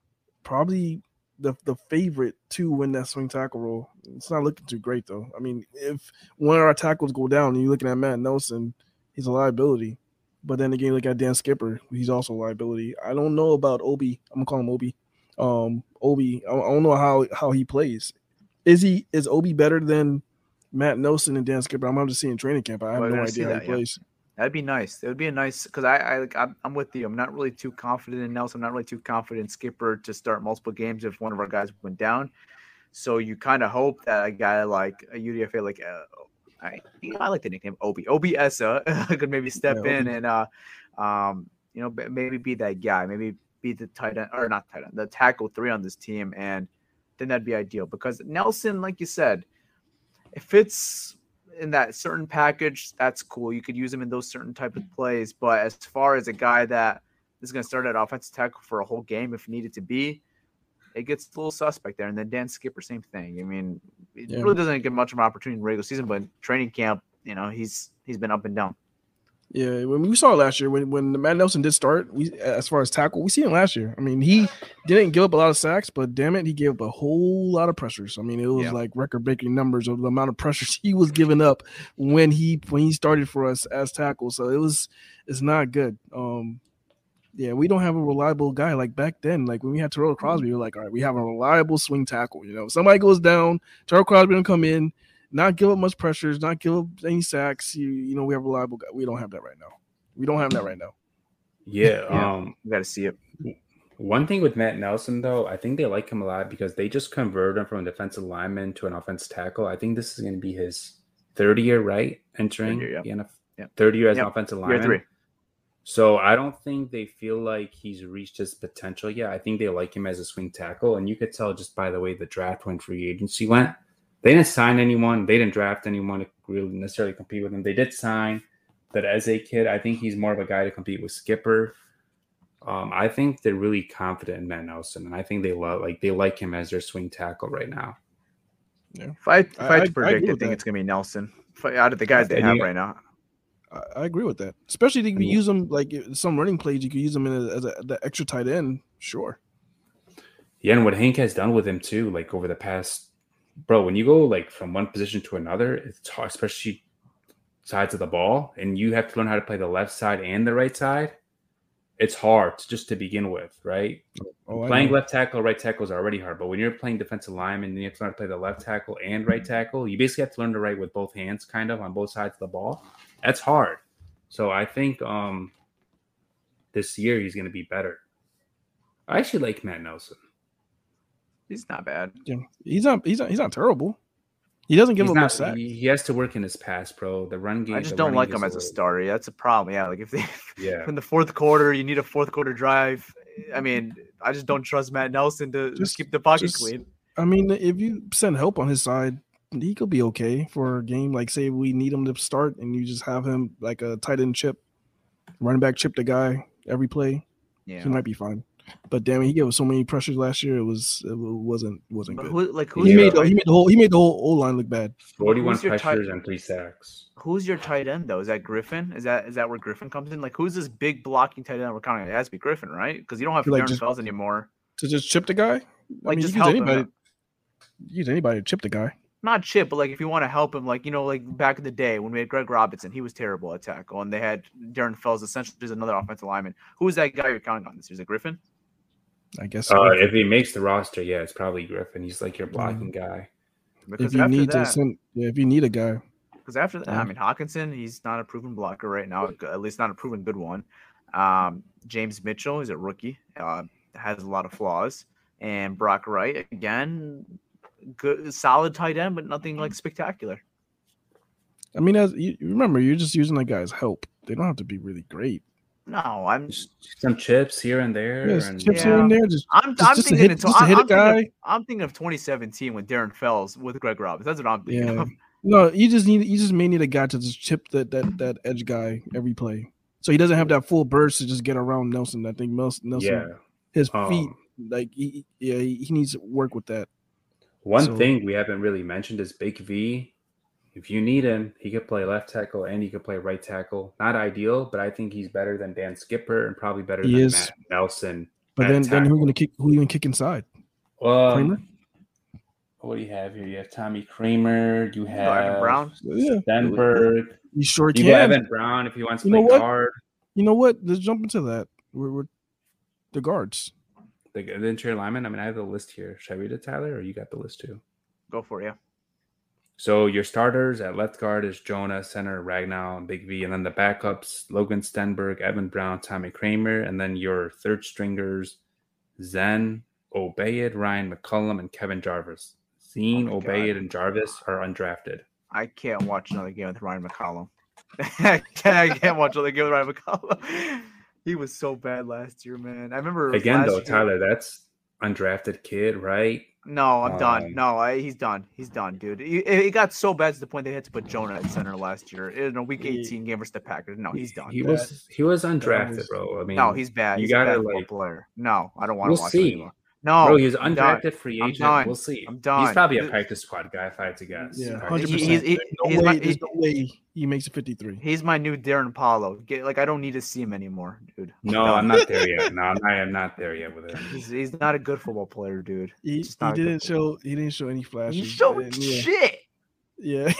probably the the favorite to win that swing tackle role. It's not looking too great though. I mean, if one of our tackles go down and you're looking at Matt Nelson, he's a liability. But then again, look at Dan Skipper, he's also a liability. I don't know about Obi. I'm gonna call him Obi. Um, Obi, I, I don't know how how he plays. Is he is Obi better than Matt Nelson and Dan Skipper? I'm going to see in training camp. I have well, no idea how that, he plays. Yeah. That'd be nice. It would be a nice because I, I like I'm, I'm with you. I'm not really too confident in Nelson. I'm not really too confident in Skipper to start multiple games if one of our guys went down. So you kind of hope that a guy like a U D F A, like uh, I, I like the nickname Obi, Obi Essa, could maybe step yeah, in and uh, um, you know, maybe be that guy, maybe be the tight end or not tight end, the tackle three on this team, and then that'd be ideal because Nelson, like you said, if it's in that certain package, that's cool. You could use him in those certain type of plays. But as far as a guy that is going to start at offensive tackle for a whole game if needed to be, it gets a little suspect there. And then Dan Skipper, same thing. I mean, it yeah. really doesn't get much of an opportunity in regular season, but training camp, you know, he's he's been up and down. Yeah, when we saw it last year, when when Matt Nelson did start, we as far as tackle, we see him last year. I mean, he didn't give up a lot of sacks, but damn it, he gave up a whole lot of pressures. I mean, it was yeah. like record-breaking numbers of the amount of pressures he was giving up when he when he started for us as tackle. So it was it's not good. Um, yeah, we don't have a reliable guy like back then. Like when we had Terrell Crosby, we were like, all right, we have a reliable swing tackle. You know, if somebody goes down, Terrell Crosby will come in. Not give up much pressures, not give up any sacks. You, you know, we have a reliable guy. We don't have that right now. We don't have that right now. Yeah, yeah. um, you got to see it. One thing with Matt Nelson, though, I think they like him a lot because they just converted him from a defensive lineman to an offensive tackle. I think this is going to be his third year, right? Entering year, yeah. the N F L, yeah. third year as yep. an offensive lineman. Year three. So I don't think they feel like he's reached his potential yet. I think they like him as a swing tackle, and you could tell just by the way the draft when free agency went. They didn't sign anyone. They didn't draft anyone to really necessarily compete with him. They did sign that as a kid. I think he's more of a guy to compete with Skipper. Um, I think they're really confident in Matt Nelson, and I think they love like they like him as their swing tackle right now. Yeah, if I if I, I had to predict, I, I, I think it's gonna be Nelson out of the guys they have right now. I agree with that. Especially if you use them like some running plays, you could use them in a, as a, the extra tight end. Sure. Yeah, and what Hank has done with him too, like over the past. Bro, when you go like from one position to another, it's hard, especially sides of the ball, and you have to learn how to play the left side and the right side. It's hard just to begin with, right? Oh, playing left tackle, right tackle is already hard, but when you're playing defensive lineman, then you have to learn to play the left tackle and right tackle. You basically have to learn to write with both hands, kind of on both sides of the ball. That's hard. So I think um, this year he's going to be better. I actually like Matt Nelson. He's not bad. Yeah, he's not. He's not. He's not terrible. He doesn't give he's him not, a sack. He, he has to work in his pass, bro. The run game. I just don't like him as a starter. That's a problem. Yeah, like if they, yeah, in the fourth quarter, you need a fourth quarter drive. I mean, I just don't trust Matt Nelson to just keep the pocket just, clean. I mean, if you send help on his side, he could be okay for a game. Like, say we need him to start, and you just have him like a tight end chip, running back chip the guy every play. Yeah, he might be fine. But damn it, he gave us so many pressures last year. It was it wasn't wasn't but good. Who, like he made the, he made the whole he made the whole O line look bad. Forty-one pressures tight, and three sacks. Who's your tight end though? Is that Griffin? Is that is that where Griffin comes in? Like who's this big blocking tight end we're counting? It has to be Griffin, right? Because you don't have like Darren Fells anymore. To just chip the guy. Like I mean, just you help use anybody. him. Use anybody to chip the guy. Not chip, but like if you want to help him, like you know, like back in the day when we had Greg Robinson, he was terrible at tackle, and they had Darren Fells, essentially just another offensive lineman. Who is that guy you're counting on this year? Is it Griffin? I guess so. Uh, if he makes the roster, yeah, it's probably Griffin. He's like your blocking mm-hmm. guy. Because if you need that, to send, yeah, if you need a guy. Because after that, yeah. I mean, Hawkinson, he's not a proven blocker right now, at least not a proven good one. Um, James Mitchell is a rookie, uh, has a lot of flaws, and Brock Wright again, good, solid tight end, but nothing like spectacular. I mean, as you remember, you're just using that guy's help. They don't have to be really great. No, I'm Just some chips here and there. Yes, and chips Yeah. here and there. Just, I'm just, I'm just a thinking hit, into, just a I'm, hit a I'm, thinking guy. of, I'm thinking of twenty seventeen with Darren Fells with Greg Robbins. That's what I'm thinking Yeah. of. No, you just need you just may need a guy to just chip that that that edge guy every play, so he doesn't have that full burst to just get around Nelson. I think Nelson, Nelson yeah. his feet, Um, like he, yeah, he, he needs to work with that. One So- thing we haven't really mentioned is Big V. If you need him, he could play left tackle and he could play right tackle. Not ideal, but I think he's better than Dan Skipper and probably better He than is. Matt Nelson. But at then then who tackle. gonna kick? Who you gonna kick inside? Um, Kramer? What do you have here? You have Tommy Kramer. You You know, Evan have Brown. Yeah, Stenberg. you sure You can. have Evan Brown if he wants to You play know what? guard. You know what? Let's jump into that. We're, we're the guards. The, the interior lineman. I mean, I have the list here. Should I read it, Tyler, or you got the list too? Go for it, yeah. So your starters at left guard is Jonah, center Ragnow, and Big V, and then the backups Logan Stenberg, Evan Brown, Tommy Kramer, and then your third stringers Zen, Obayed, Ryan McCullum, and Kevin Jarvis. Zine, Oh my Obayed, God. and Jarvis are undrafted. I can't watch another game with Ryan McCollum. I can't, I can't watch another game with Ryan McCollum. He was so bad last year, man. I remember Again, last though, year- Tyler, that's undrafted kid, right? No, I'm done. Um, No, I, he's done. He's done, dude. It, it got so bad to the point they had to put Jonah at center last year in a Week He- eighteen game versus the Packers. No, he's done. He was he was undrafted, was- bro. I mean, no, he's bad. you He's gotta, a bad football like- player. No, I don't want we'll to watch him see. anymore. No, Bro, he's I'm done. undrafted free I'm agent. done. We'll see. I'm done. He's probably a Th- practice squad guy, if I had to guess. Yeah, Probably. hundred He- percent. he's- he- There's no he's way. my- There's he- no way he makes a fifty-three. He's my new Darren Paulo. Get, like I don't need to see him anymore, dude. No, I'm not there yet. No, I am not there yet with him. He's, he's not a good football player, dude. He, Just he not a good didn't football- show. He didn't show any flashes. He showed and yeah, shit. yeah.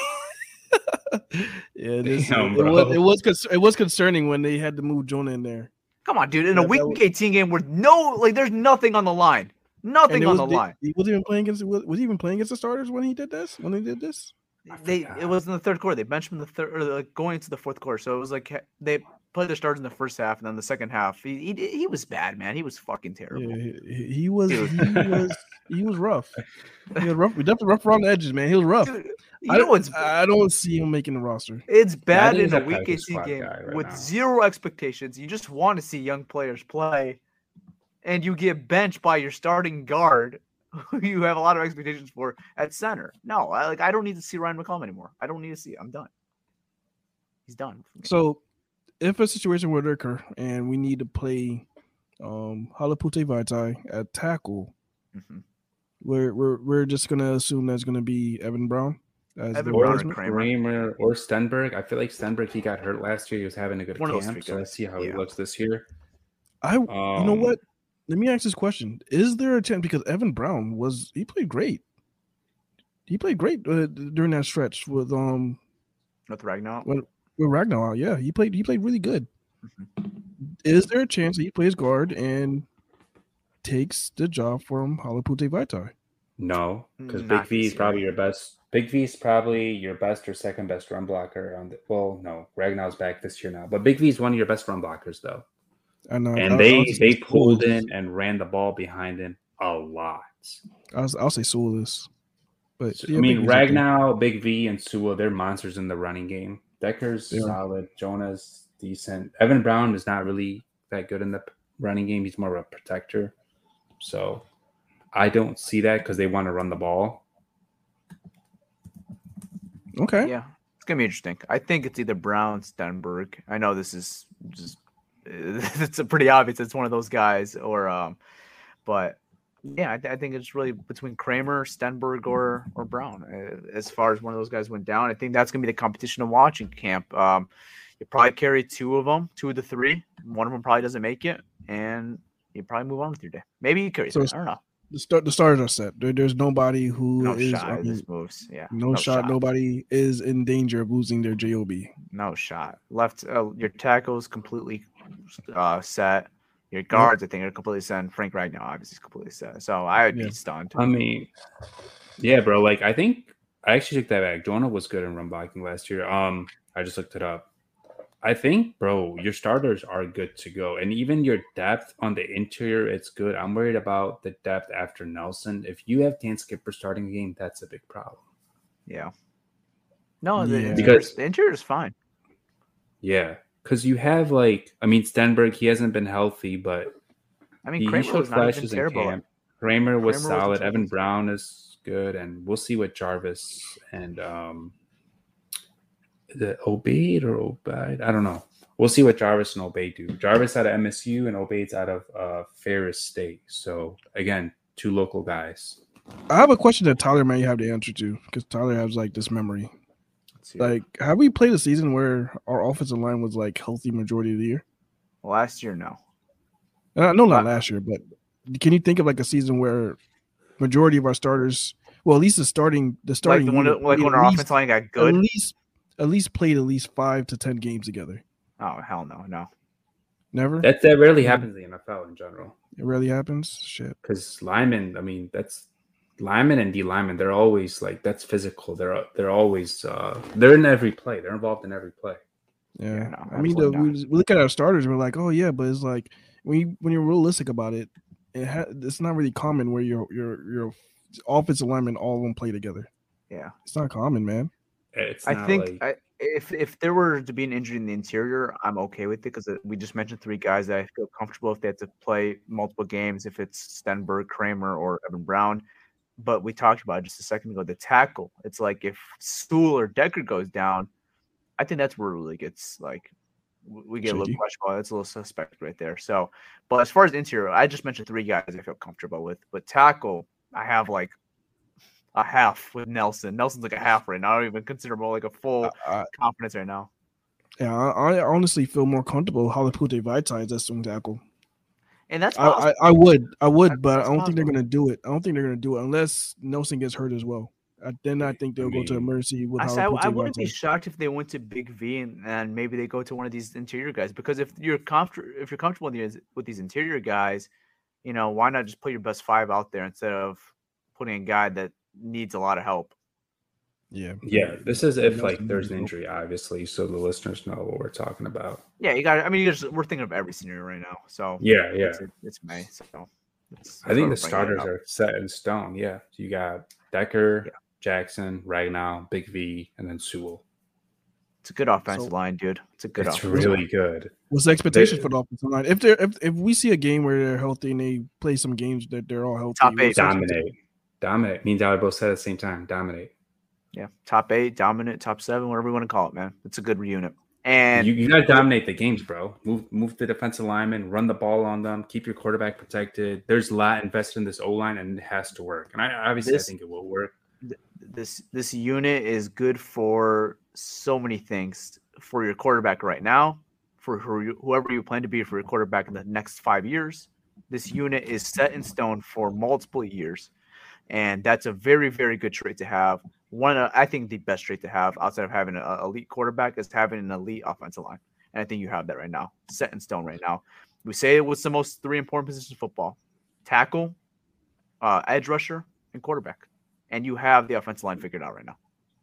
yeah, this, Damn, it, was, bro. it was cons- it was concerning when they had to move Jonah in there. Come on, dude. In Yeah, a Week that was- eighteen game with no, like, there's nothing on the line. Nothing And it on was, the line. He wasn't even playing against. Was, was he even playing against the starters when he did this? When he did this? They forgot. it was in the third quarter. They benched him in the third, or like going into the fourth quarter. So it was like ha- they played their starters in the first half, and then the second half, he he, he was bad, man. He was fucking terrible. Yeah, he, he was. Dude. He was. He was rough. He was rough. Definitely rough around the edges, man. He was rough. Dude, you I know don't. what's I don't see him making the roster. it's bad think in he's a a Week practice eighteen squad game guy right with now. zero expectations. You just want to see young players play, and you get benched by your starting guard, who you have a lot of expectations for at center. No, I like I don't need to see Ryan McCollum anymore. I don't need to see it. I'm done. He's done. for me. So, if a situation were to occur and we need to play um Halapute Vaitai at tackle, Mhm. we're we're we're just gonna assume that's gonna be Evan Brown as Evan the Brown replacement. and Kramer. Kramer or Stenberg. I feel like Stenberg, he got hurt last year. He was having a good One of those camp. three So guys. let's see how Yeah. he looks this year. I you know Um, what? Let me ask this question: is there a chance because Evan Brown was he played great? He played great uh, during that stretch with um With Ragnar. with Ragnar out. Yeah, he played he played really good. Mhm. Is there a chance that he plays guard and takes the job from Halapute Vaitai? No, because Big Not V this is year. probably your best. Big V is probably your best or second best run blocker on the. Well, no, Ragnar's back this year now, but Big V is one of your best run blockers though. And, uh, And I'll, they I'll just they say pulled Sewell. in and ran the ball behind him a lot. I'll, I'll say Sewell is. But So, yeah, I mean, Big V's okay. Ragnar, Big V, and Sewell, they're monsters in the running game. Decker's They are. solid. Jonah's decent. Evan Brown is not really that good in the p- running game. He's more of a protector. So I don't see that because they want to run the ball. Okay. Yeah, it's gonna be interesting. I think it's either Brown, Stenberg. I know this is just it's a pretty obvious. It's one of those guys, or um, but yeah, I, th- I think it's really between Kramer, Stenberg, or or Brown. Uh, as far as one of those guys went down, I think that's gonna be the competition to watch in camp. Um, you probably carry two of them, two of the three. One of them probably doesn't make it, and you probably move on with your day. Maybe you carry. So So it's- I don't know. The start the starters are set. There, there's nobody who No is shot. I mean, This moves. Yeah. no, shot, Nobody is in danger of losing their J O B. No shot. Left uh, your tackles completely uh, set. Your guards, I think, are completely set. And Frank Ragnar obviously is completely set. So I would Yeah. be stunned. I mean, yeah, bro. Like I think I actually took that back. Jonah was good in run blocking last year. Um, I just looked it up. I think, bro, your starters are good to go, and even your depth on the interior, it's good. I'm worried about the depth after Nelson. If you have Dan Skipper starting the game, that's a big problem. Yeah. No, the, Yeah. interior, Because- the interior is fine. Yeah, because you have like, I mean, Stenberg, he hasn't been healthy, but I mean, he, Kramer he showed was not even flashes in terrible. camp. Kramer was Kramer solid. wasn't Evan terrible. Brown is good, and we'll see what Jarvis and um, the Obaid or Obaid. I don't know. We'll see what Jarvis and Obaid do. Jarvis out of M S U and Obaid's out of uh, Ferris State. So again, two local guys. I have a question that Tyler may have the answer to because Tyler has like this memory. Like, have we played a season where our offensive line was like healthy majority of the year? Last year, no. Uh, no, not last year, but can you think of like a season where majority of our starters, well, at least the starting, the starting, like, the one, unit, like when our least, offensive line got good, at least, at least played at least five to ten games together. Oh hell no, no, never. That that rarely happens in the N F L in general. It rarely happens. Shit. Because linemen, I mean, that's linemen and D linemen. They're always like that's physical. They're they're always uh, they're in every play. They're involved in every play. Yeah, yeah no, I mean, the, we, we look at our starters. And we're like, oh yeah, but it's like when you, when you're realistic about it, it ha- it's not really common where your your your offensive linemen all of them play together. Yeah, it's not common, man. It's I not think like... I, if if there were to be an injury in the interior, I'm okay with it because we just mentioned three guys that I feel comfortable if they have to play multiple games. If it's Stenberg, Kramer, or Evan Brown. But we talked about it just a second ago, the tackle. It's like if Sewell or Decker goes down, I think that's where it really gets like we get Shaky. a little questionable. That's a little suspect right there. So, but as far as interior, I just mentioned three guys I feel comfortable with. But tackle, I have like a half with Nelson. Nelson's like a half right now. I don't even consider him like a full uh, confidence right now. Yeah, I, I honestly feel more comfortable Halapute Vaitai as swing tackle. And that's I, I, I would, I would, that's, but that's I don't possible. think they're gonna do it. I don't think they're gonna do it unless Nelson gets hurt as well. I, then I think they'll I mean, go to emergency with. I, say, I, I wouldn't Vaitai. be shocked if they went to Big V and, and maybe they go to one of these interior guys because if you're comfortable, if you're comfortable with these, with these interior guys, you know why not just put your best five out there instead of putting a guy that needs a lot of help. Yeah, yeah. This is if like there's an injury, obviously, so the listeners know what we're talking about. Yeah, you got. I mean, just, we're thinking of every scenario right now. So yeah, yeah. It's, it's May, so it's, I think the starters are set in stone. Yeah, you got Decker, yeah. Jackson, Ragnow, Big V, and then Sewell. It's a good offensive so, line, dude. It's a good. It's offensive really line. good. What's the expectation they, for the offensive line? If they're if, if we see a game where they're healthy and they play some games that they're all healthy, top eight, dominate, dominate. Me and Tyler both said at the same time, dominate. Yeah, top eight, dominant, top seven, whatever you want to call it, man. It's a good unit. And you, you got to dominate the games, bro. Move move the defensive linemen, run the ball on them, keep your quarterback protected. There's a lot invested in this O-line, and it has to work. And I obviously this, I think it will work. This this unit is good for so many things. For your quarterback right now, for whoever you plan to be for your quarterback in the next five years, this unit is set in stone for multiple years. And that's a very, very good trait to have. One, uh, I think the best trait to have outside of having an elite quarterback is having an elite offensive line. And I think you have that right now, set in stone right now. We say it was the most three important positions in football: tackle, uh, edge rusher, and quarterback. And you have the offensive line figured out right now.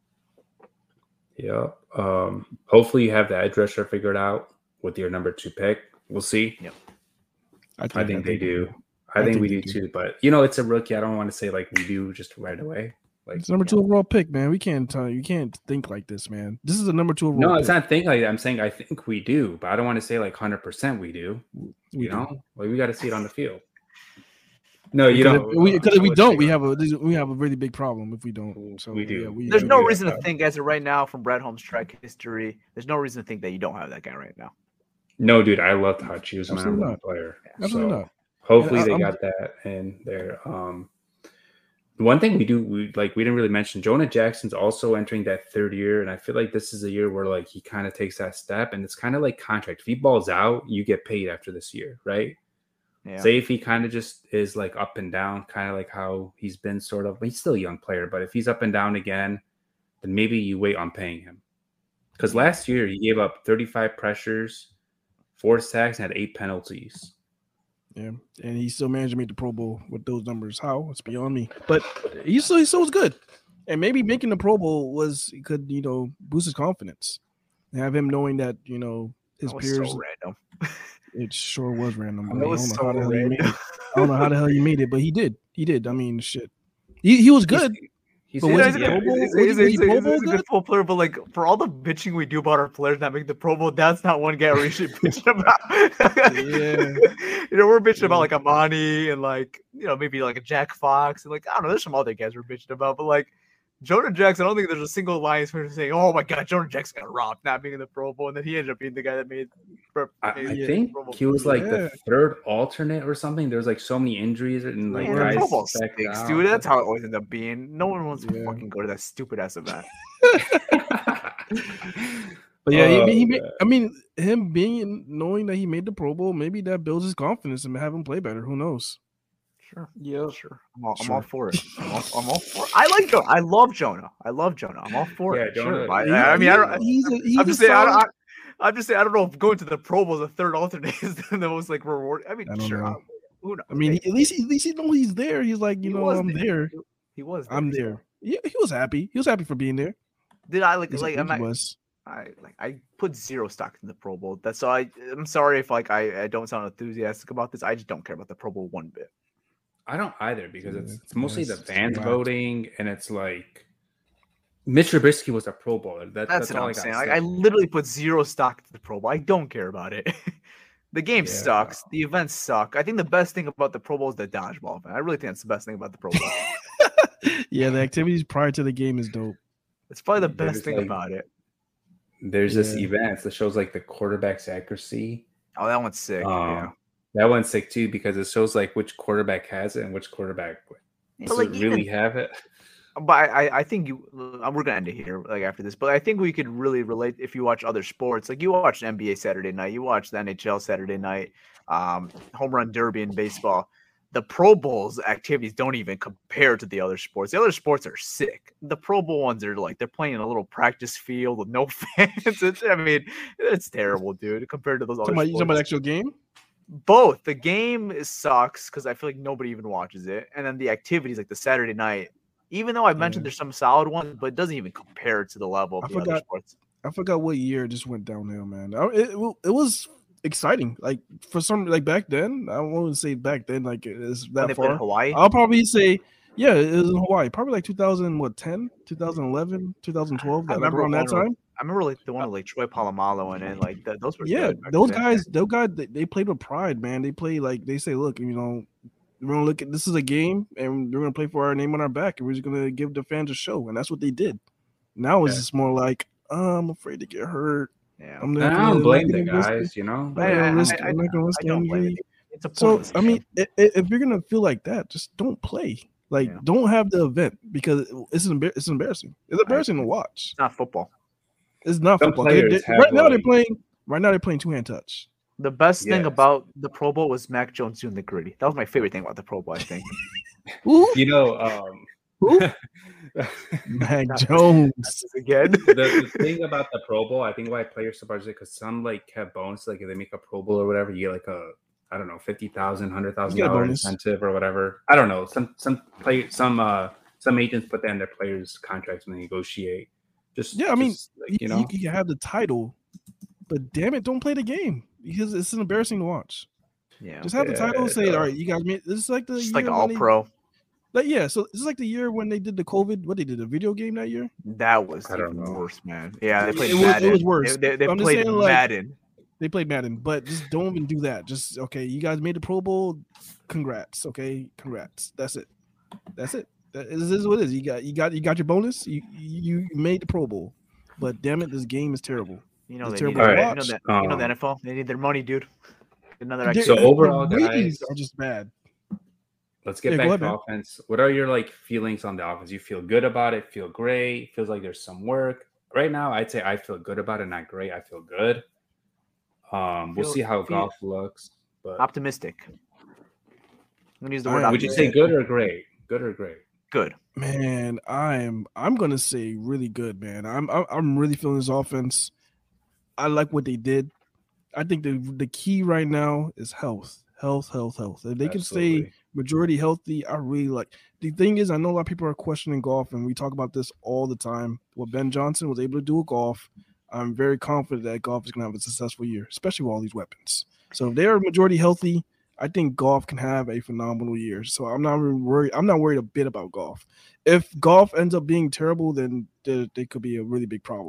Yeah. Um, hopefully you have the edge rusher figured out with your number two pick. We'll see. Yep. I think, I think they do. I, I think, think we do too. do. But, you know, it's a rookie. I don't want to say like we do just right away. Like it's number two know. overall pick, man. We can't tell you can't think like this, man. This is a number two overall. No, pick. it's not think like that. I'm saying I think we do, but I don't want to say like one hundred percent we do. We you do. know, like we got to see it on the field. No, you because don't. If we, because if we don't, we have a we have a really big problem if we don't. So we do. Yeah, we, there's yeah, no we reason to think, as of right now, from Brad Holmes' track history, there's no reason to think that you don't have that guy right now. No, dude, I loved how she was my number one player. Absolutely so not. Hopefully, and, they I'm, got that in there. Um, the one thing we do, we like, we didn't really mention. Jonah Jackson's also entering that third year, and I feel like this is a year where like he kind of takes that step, and it's kind of like contract. If he balls out, you get paid after this year, right? Yeah. Say if he kind of just is like up and down, kind of like how he's been sort of, he's still a young player, but if he's up and down again, then maybe you wait on paying him. Because last year he gave up thirty-five pressures, four sacks, and had eight penalties. Yeah, and he still managed to make the Pro Bowl with those numbers. How? It's beyond me. But he still, he still was good. And maybe making the Pro Bowl was could, you know, boost his confidence. And have him knowing that, you know, his that was peers. So random. It sure was random. I, was I, don't know so how the hell random. he made it. I don't know how the hell he made it, but he did. He did. I mean, shit. He he was good. He's, He's, But was he's, he yeah. Pro Bowl? He's, Was he- he's, was he he's, Pro he's, Bowl he's a good good? football player, but like for all the bitching we do about our players not making the Pro Bowl, that's not one guy we should bitch about. Yeah. You know, we're bitching Yeah. about like Amani and like you know maybe like a Jack Fox and like I don't know, there's some other guys we're bitching about, but like Jonah Jackson, I don't think there's a single Lions fan saying, "Oh my God, Jonah Jackson got robbed not being in the Pro Bowl," and then he ended up being the guy that made. I, I made think Pro Bowl. he was like Yeah. the third alternate or something. There's like so many injuries and like Man, the guys Pro Bowl back stinks, out. dude. That's how it always ends up being. No one wants to Yeah. fucking go to that stupid ass event. But yeah, he, Oh, he made, man. I mean, him being knowing that he made the Pro Bowl, maybe that builds his confidence and have him play better. Who knows? Sure. Yeah, Sure. I'm all, I'm Sure. all for it. I'm all, I'm all for it. I like Jonah. I love Jonah. I love Jonah. I'm all for Yeah, it. Jonah- Sure. I, He- I mean, I don't, he's a, he's I'm a just saying, I, solid- I, I'm just saying, I don't know if going to the Pro Bowl as a third alternate is the most like reward. I mean, I don't sure. know. I, who knows? I mean, he, at least at least he know he's there. He's like, you He know, was I'm there. He was. I'm so. there. Yeah, he was happy. He was happy for being there. Did I like He's- like? he Am I, was. I like I put zero stock in the Pro Bowl. That's so I. I'm sorry if like I, I don't sound enthusiastic about this. I just don't care about the Pro Bowl one bit. I don't either because Yeah, it's, it's mostly yes, the it's fans whack. voting, and it's like Mitch Trubisky was a Pro Bowler. That, That's, that's what all I'm I got. saying. Like, I literally put zero stock to the Pro Bowl. I don't care about it. The game Yeah. sucks. The events suck. I think the best thing about the Pro Bowl is the dodgeball event. I really think that's the best thing about the Pro Bowl. Yeah, the activities prior to the game is dope. It's probably the There's, best thing like- about it. There's this Yeah. event that shows like the quarterback's accuracy. Oh, that one's sick. Um, yeah. That one's sick too because it shows like which quarterback has it and which quarterback But, doesn't like, really even- have it. But I, I, I think you. uh, We're gonna end it here, like after this. But I think we could really relate if you watch other sports. Like you watch the N B A Saturday night, you watch the N H L Saturday night, um, home run derby in baseball. The Pro Bowl's activities don't even compare to the other sports. The other sports are sick. The Pro Bowl ones are like they're playing in a little practice field with no fans. It's, I mean, it's terrible, dude, compared to those other Talking about, you talking about sports. actual game? Both the game is sucks because I feel like nobody even watches it, and then the activities like the Saturday night. Even though I mentioned Yeah. there's some solid ones, but it doesn't even compare to the level of I the other forgot- sports. I forgot what year it just went downhill, man. I- It, it, it was exciting. Like for some, like back then, I won't say back then, like it's When that they played in far. Hawaii, I'll probably say, yeah, it was in Hawaii. Probably like two thousand, what, ten, twenty eleven, twenty twelve, I like remember around that one of- time. I remember like the one with like Troy Polamalu and then like the, those were Yeah, good back those then. guys, those guys, they, they played with pride, man. They play like they say, look, you know, we're gonna look at this is a game, and we're gonna play for our name on our back, and we're just gonna give the fans a show, and that's what they did. Now it's Yeah. just more like, oh, I'm afraid to get hurt. Yeah, I'm And not I gonna, don't blame I'm the not gonna risk it. guys, you know. I'm not I- gonna I- risk, I- I'm not gonna risk I don't blame injury. it. It's a So pointless I mean, game. i- i- if you're gonna feel like that, just don't play. Like, Yeah. don't have the event because it's embar- it's embarrassing. It's embarrassing to watch. It's not football. It's not Some football. They- players they- have, right now they're like- playing. Right now they're playing two hand touch. The best thing Yes. about the Pro Bowl was Mac Jones doing the gritty. That was my favorite thing about the Pro Bowl. I think. Ooh, You know, um, Who? Mac Jones. Again, the, the thing about the Pro Bowl, I think why players support it because some like have bonus, like if they make a Pro Bowl or whatever, you get like a I don't know fifty thousand, hundred thousand You get a dollar bonus. incentive or whatever. I don't know. Some some play some uh some agents put that in their players' contracts when they negotiate. Just Yeah, I mean, just, like, You, you know, you can have the title, but damn it, don't play the game because it's embarrassing to watch. yeah, Just have the Yeah, title. it Say, all right, does. you guys made this is like the just year like an when All they- Pro. Like, yeah, so this is like the year when they did the COVID. What they did, a video game that year. That was I don't even know. worse, man. Yeah, they played It was- it Madden. was worse. They, they, they I'm just played saying, like, Madden. They played Madden, but just don't even do that. Just okay, you guys made the Pro Bowl. Congrats, okay, congrats. That's it. That's it. That is, this is what it is. You got, you got, you got your bonus. You, you made the Pro Bowl, but damn it, this game is terrible. You know It's they need. terrible to You know, watch. that, you know the Um, N F L. They need their money, dude. Another Their- So activity. overall, the ratings guys- are just bad. let's get Yeah, go back ahead, to man. offense. What are your like feelings on the offense? You feel good about it? Feel great? Feels like there's some work right now. I'd say I feel good about it, not great. I feel good. Um, we'll Feel- see how feel- golf looks. But optimistic. I'm gonna use the All word. right, would you optimistic. say good or great? Good or great? Good. Man, I'm I'm gonna say really good, man. I'm I'm, I'm really feeling this offense. I like what they did. I think the the key right now is health, health, health, health. If they can stay Absolutely. majority healthy, I really like. The thing is, I know a lot of people are questioning golf, and we talk about this all the time. What Ben Johnson was able to do with golf, I'm very confident that golf is going to have a successful year, especially with all these weapons. So if they are majority healthy, I think Goff can have a phenomenal year. So I'm not really worried. I'm not worried a bit about Goff. If Goff ends up being terrible, then there, there could be a really big problem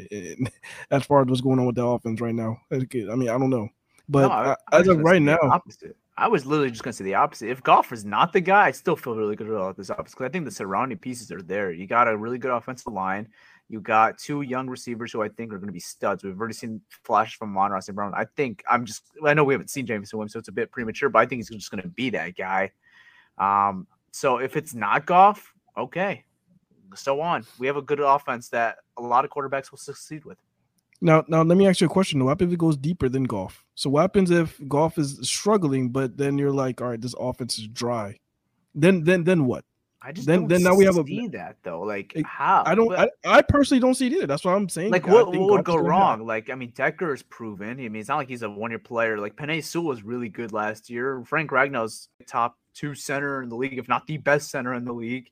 as far as what's going on with the offense right now. I mean, I don't know. But no, I, I, as of right now, opposite. I was literally just going to say the opposite. If Goff is not the guy, I still feel really good about this offense because I think the surrounding pieces are there. You got a really good offensive line. You got two young receivers who I think are going to be studs. We've already seen flashes from Amon-Ra Saint Brown. I think I'm just – I know we haven't seen Jameson Williams, so it's a bit premature, but I think he's just going to be that guy. Um, so if it's not Goff, okay, so on. We have a good offense that a lot of quarterbacks will succeed with. Now, now let me ask you a question. What happens if it goes deeper than Goff? So what happens if Goff is struggling, but then you're like, all right, this offense is dry? Then, then, then what? I just then, don't then now we have a, see that though. Like it, how? I don't. But, I, I personally don't see it either. That's what I'm saying. Like what, what would go wrong? Have. Like I mean, Decker is proven. I mean, it's not like he's a one-year player. Like Penei Sewell was really good last year. Frank Ragnow's top two center in the league, if not the best center in the league.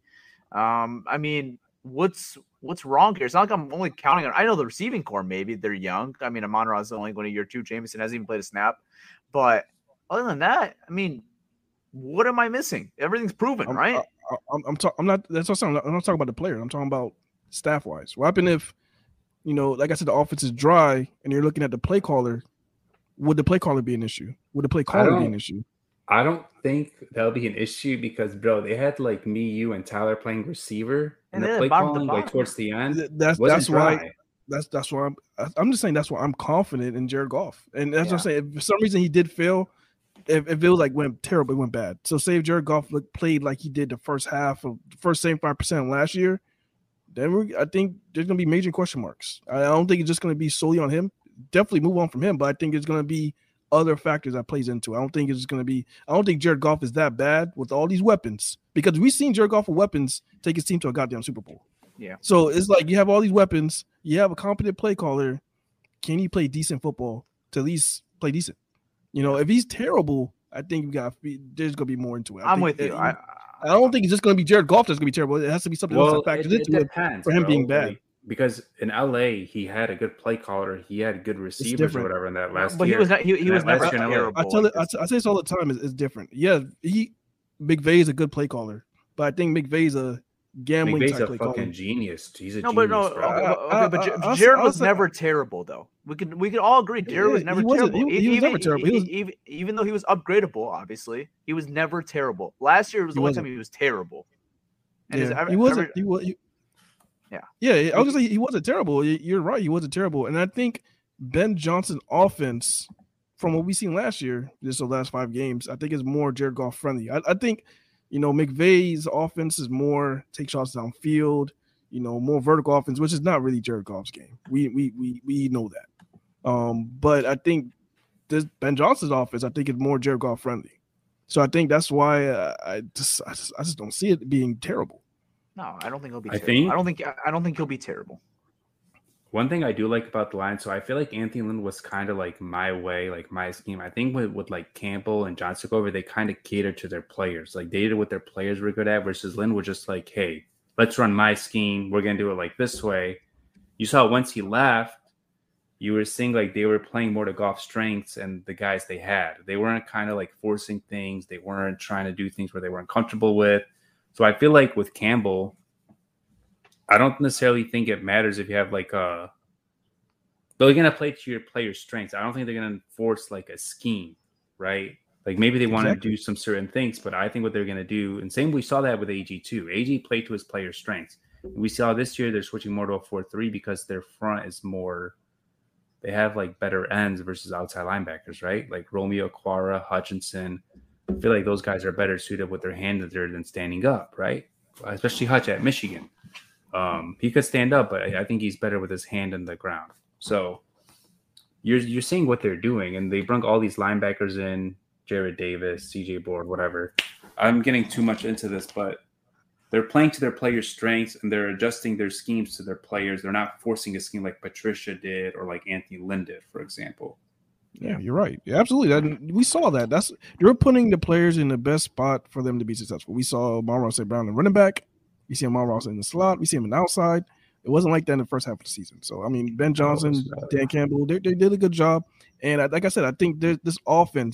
Um, I mean, what's what's wrong here? It's not like I'm only counting on. I know the receiving core. Maybe they're young. I mean, Amon-Ra is only going to year two. Jameson hasn't even played a snap. But other than that, I mean, what am I missing? Everything's proven, I'm, right? I, I'm, I'm, talk, I'm not. That's what I'm. I'm not talking about the player. I'm talking about staff wise. What happen if, you know, like I said, the offense is dry, and you're looking at the play caller? Would the play caller be an issue? Would the play caller be an issue? I don't think that'll be an issue because, bro, they had like me, you, and Tyler playing receiver, and, and the play calling like towards the end. That's that's dry. why. That's that's why I'm. I'm just saying that's why I'm confident in Jared Goff, and that's Yeah. what I'm saying. If for some reason he did fail. If, if it was like went terrible, it went bad. So say if Jared Goff looked, played like he did the first half of the first seventy-five percent last year, then we, I think there's going to be major question marks. I don't think it's just going to be solely on him. Definitely move on from him, but I think it's going to be other factors that plays into it. I don't think it's going to be – I don't think Jared Goff is that bad with all these weapons because we've seen Jared Goff with weapons take his team to a goddamn Super Bowl. Yeah. So it's like you have all these weapons. You have a competent play caller. Can he play decent football to at least play decent? You know, if he's terrible, I think we got there's gonna be more into it. I I'm think, with you. I, I, I don't think it's just gonna be Jared Goff that's gonna be terrible. It has to be something well, else that factors it, it into depends, it for him bro. being bad. Like, because in L A, he had a good play caller. He had good receivers or different. whatever in that last but year. he was not, he, he was that never last year in L A. terrible. I tell it. like I, t- I say this all the time. It's, it's different. Yeah, he McVay is a good play caller, but I think McVay's a gambling McVay's type a play fucking caller. genius. He's a No, genius. but no, bro. okay, I- but, okay, but I- J- I'll- Jared I'll was say- never terrible, though. We can we can all agree Jared was Yeah, never he wasn't- terrible. he- he E- was even, never terrible. He e- was- even, even though he was upgradable, obviously, he was never terrible. Last year was the He only wasn't. time he was terrible. And his Yeah, ever- he wasn't. ever- He was. He, Yeah. yeah. I was gonna say he wasn't terrible. You- You're right. He wasn't terrible, and I think Ben Johnson offense, from what we seen last year, just the last five games, I think is more Jared Goff friendly. I, I think, you know, McVay's offense is more take shots downfield, you know, more vertical offense, which is not really Jared Goff's game. We we we we know that. Um, but I think this Ben Johnson's offense, I think, is more Jared Goff friendly. So I think that's why uh, I just I just I just don't see it being terrible. No, I don't think he'll be I terrible. think- I don't think I don't think he'll be terrible. One thing I do like about the Lions, so I feel like Anthony Lynn was kind of like my way, like my scheme. I think with, with like Campbell and Johnson over, they kind of catered to their players. Like they did what their players were good at versus Lynn was just like, hey, let's run my scheme. We're going to do it like this way. You saw once he left, you were seeing like they were playing more to Goff's strengths and the guys they had. They weren't kind of like forcing things. They weren't trying to do things where they weren't comfortable with. So I feel like with Campbell, I don't necessarily think it matters if you have like a they're gonna play to your player's strengths. I don't think they're gonna force like a scheme, right? Like maybe they want Exactly. to do some certain things, but I think what they're gonna do, and same we saw that with A G too. A G played to his player's strengths. We saw this year they're switching more to a four three because their front is more they have like better ends versus outside linebackers, right? Like Romeo Okwara, Hutchinson. I feel like those guys are better suited with their hands there than standing up, right? Especially Hutch at Michigan. Um, he could stand up, but I, I think he's better with his hand in the ground. So you're you're seeing what they're doing, and they bring all these linebackers in, Jared Davis, C J Board, whatever. I'm getting too much into this, but they're playing to their players' strengths, and they're adjusting their schemes to their players. They're not forcing a scheme like Patricia did or like Anthony Lynn did, for example. Yeah, you're right. Yeah, absolutely. That, we saw that. That's you're putting the players in the best spot for them to be successful. We saw Amon-Ra Saint Brown in running back. We see Amon-Ra in the slot. We see him in the outside. It wasn't like that in the first half of the season. So I mean, Ben Johnson, Dan Campbell, they, they did a good job. And I, like I said, I think there's this offense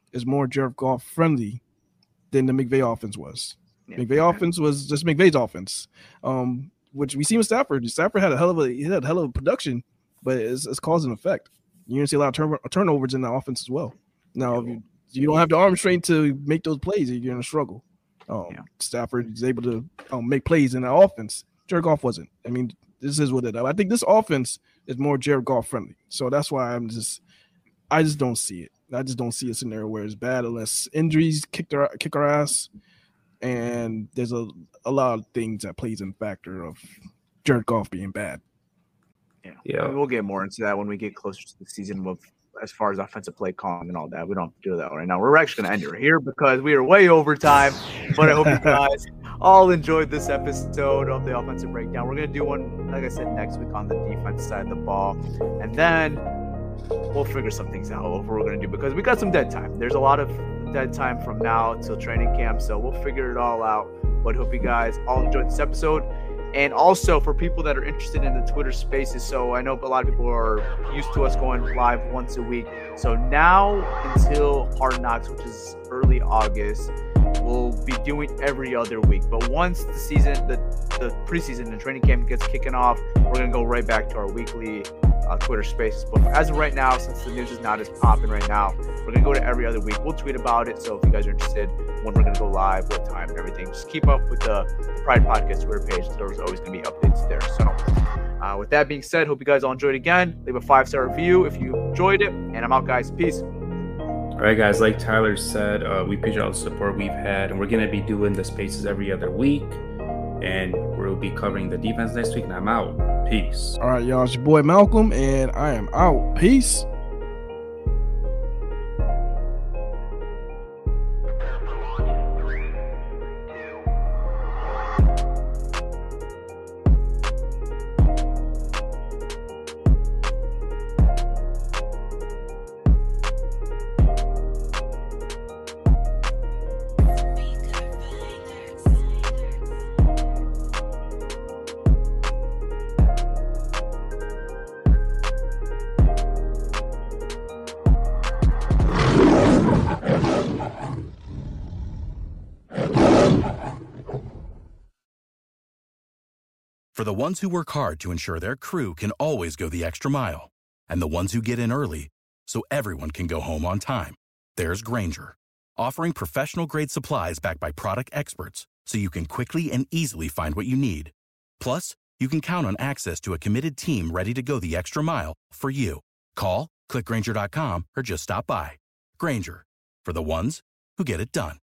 is more Jared Goff friendly than the McVay offense was. Yeah. McVay offense was just McVay's offense, um, which we see with Stafford. Stafford had a hell of a he had a hell of a production, but it's, it's cause and effect. You're gonna see a lot of turn, turnovers in the offense as well. Now, if you, you don't have the arm strength to make those plays, you're gonna struggle. Um, yeah. Stafford is able to um, make plays in the offense. Jared Goff wasn't. I mean, this is what it is. I think this offense is more Jared Goff friendly, so that's why I'm just I just don't see it. I just don't see a scenario where it's bad unless injuries kick their kick our ass. And there's a, a lot of things that plays in factor of Jared Goff being bad. Yeah, yeah. We'll get more into that when we get closer to the season with as far as offensive play calling and all that. We don't do that right now. We're actually going to end it here because we are way over time. But I hope you guys all enjoyed this episode of the offensive breakdown. We're going to do one, like I said, next week on the defense side of the ball. And then we'll figure some things out what we're going to do because we got some dead time. There's a lot of dead time from now till training camp, so we'll figure it all out. But hope you guys all enjoyed this episode. And also for people that are interested in the Twitter spaces, so I know a lot of people are used to us going live once a week. So now until Hard Knocks, which is early August, we'll be doing every other week. But once the season, the, the preseason and training camp gets kicking off, we're going to go right back to our weekly uh, Twitter spaces. But as of right now, since the news is not as popping right now, we're going to go to every other week. We'll tweet about it. So if you guys are interested when we're going to go live, what time and everything, just keep up with the Pride Podcast Twitter page. There's always going to be updates there. So uh, with that being said, hope you guys all enjoyed again. Leave a five-star review if you enjoyed it. And I'm out, guys. Peace. All right, guys, like Tyler said, uh, we appreciate all the support we've had, and we're going to be doing the spaces every other week, and we'll be covering the defense next week, and I'm out. Peace. All right, y'all, it's your boy Malcolm, and I am out. Peace. For the ones who work hard to ensure their crew can always go the extra mile, and the ones who get in early so everyone can go home on time, there's Grainger, offering professional-grade supplies backed by product experts so you can quickly and easily find what you need. Plus, you can count on access to a committed team ready to go the extra mile for you. Call, click Grainger dot com, or just stop by. Grainger, for the ones who get it done.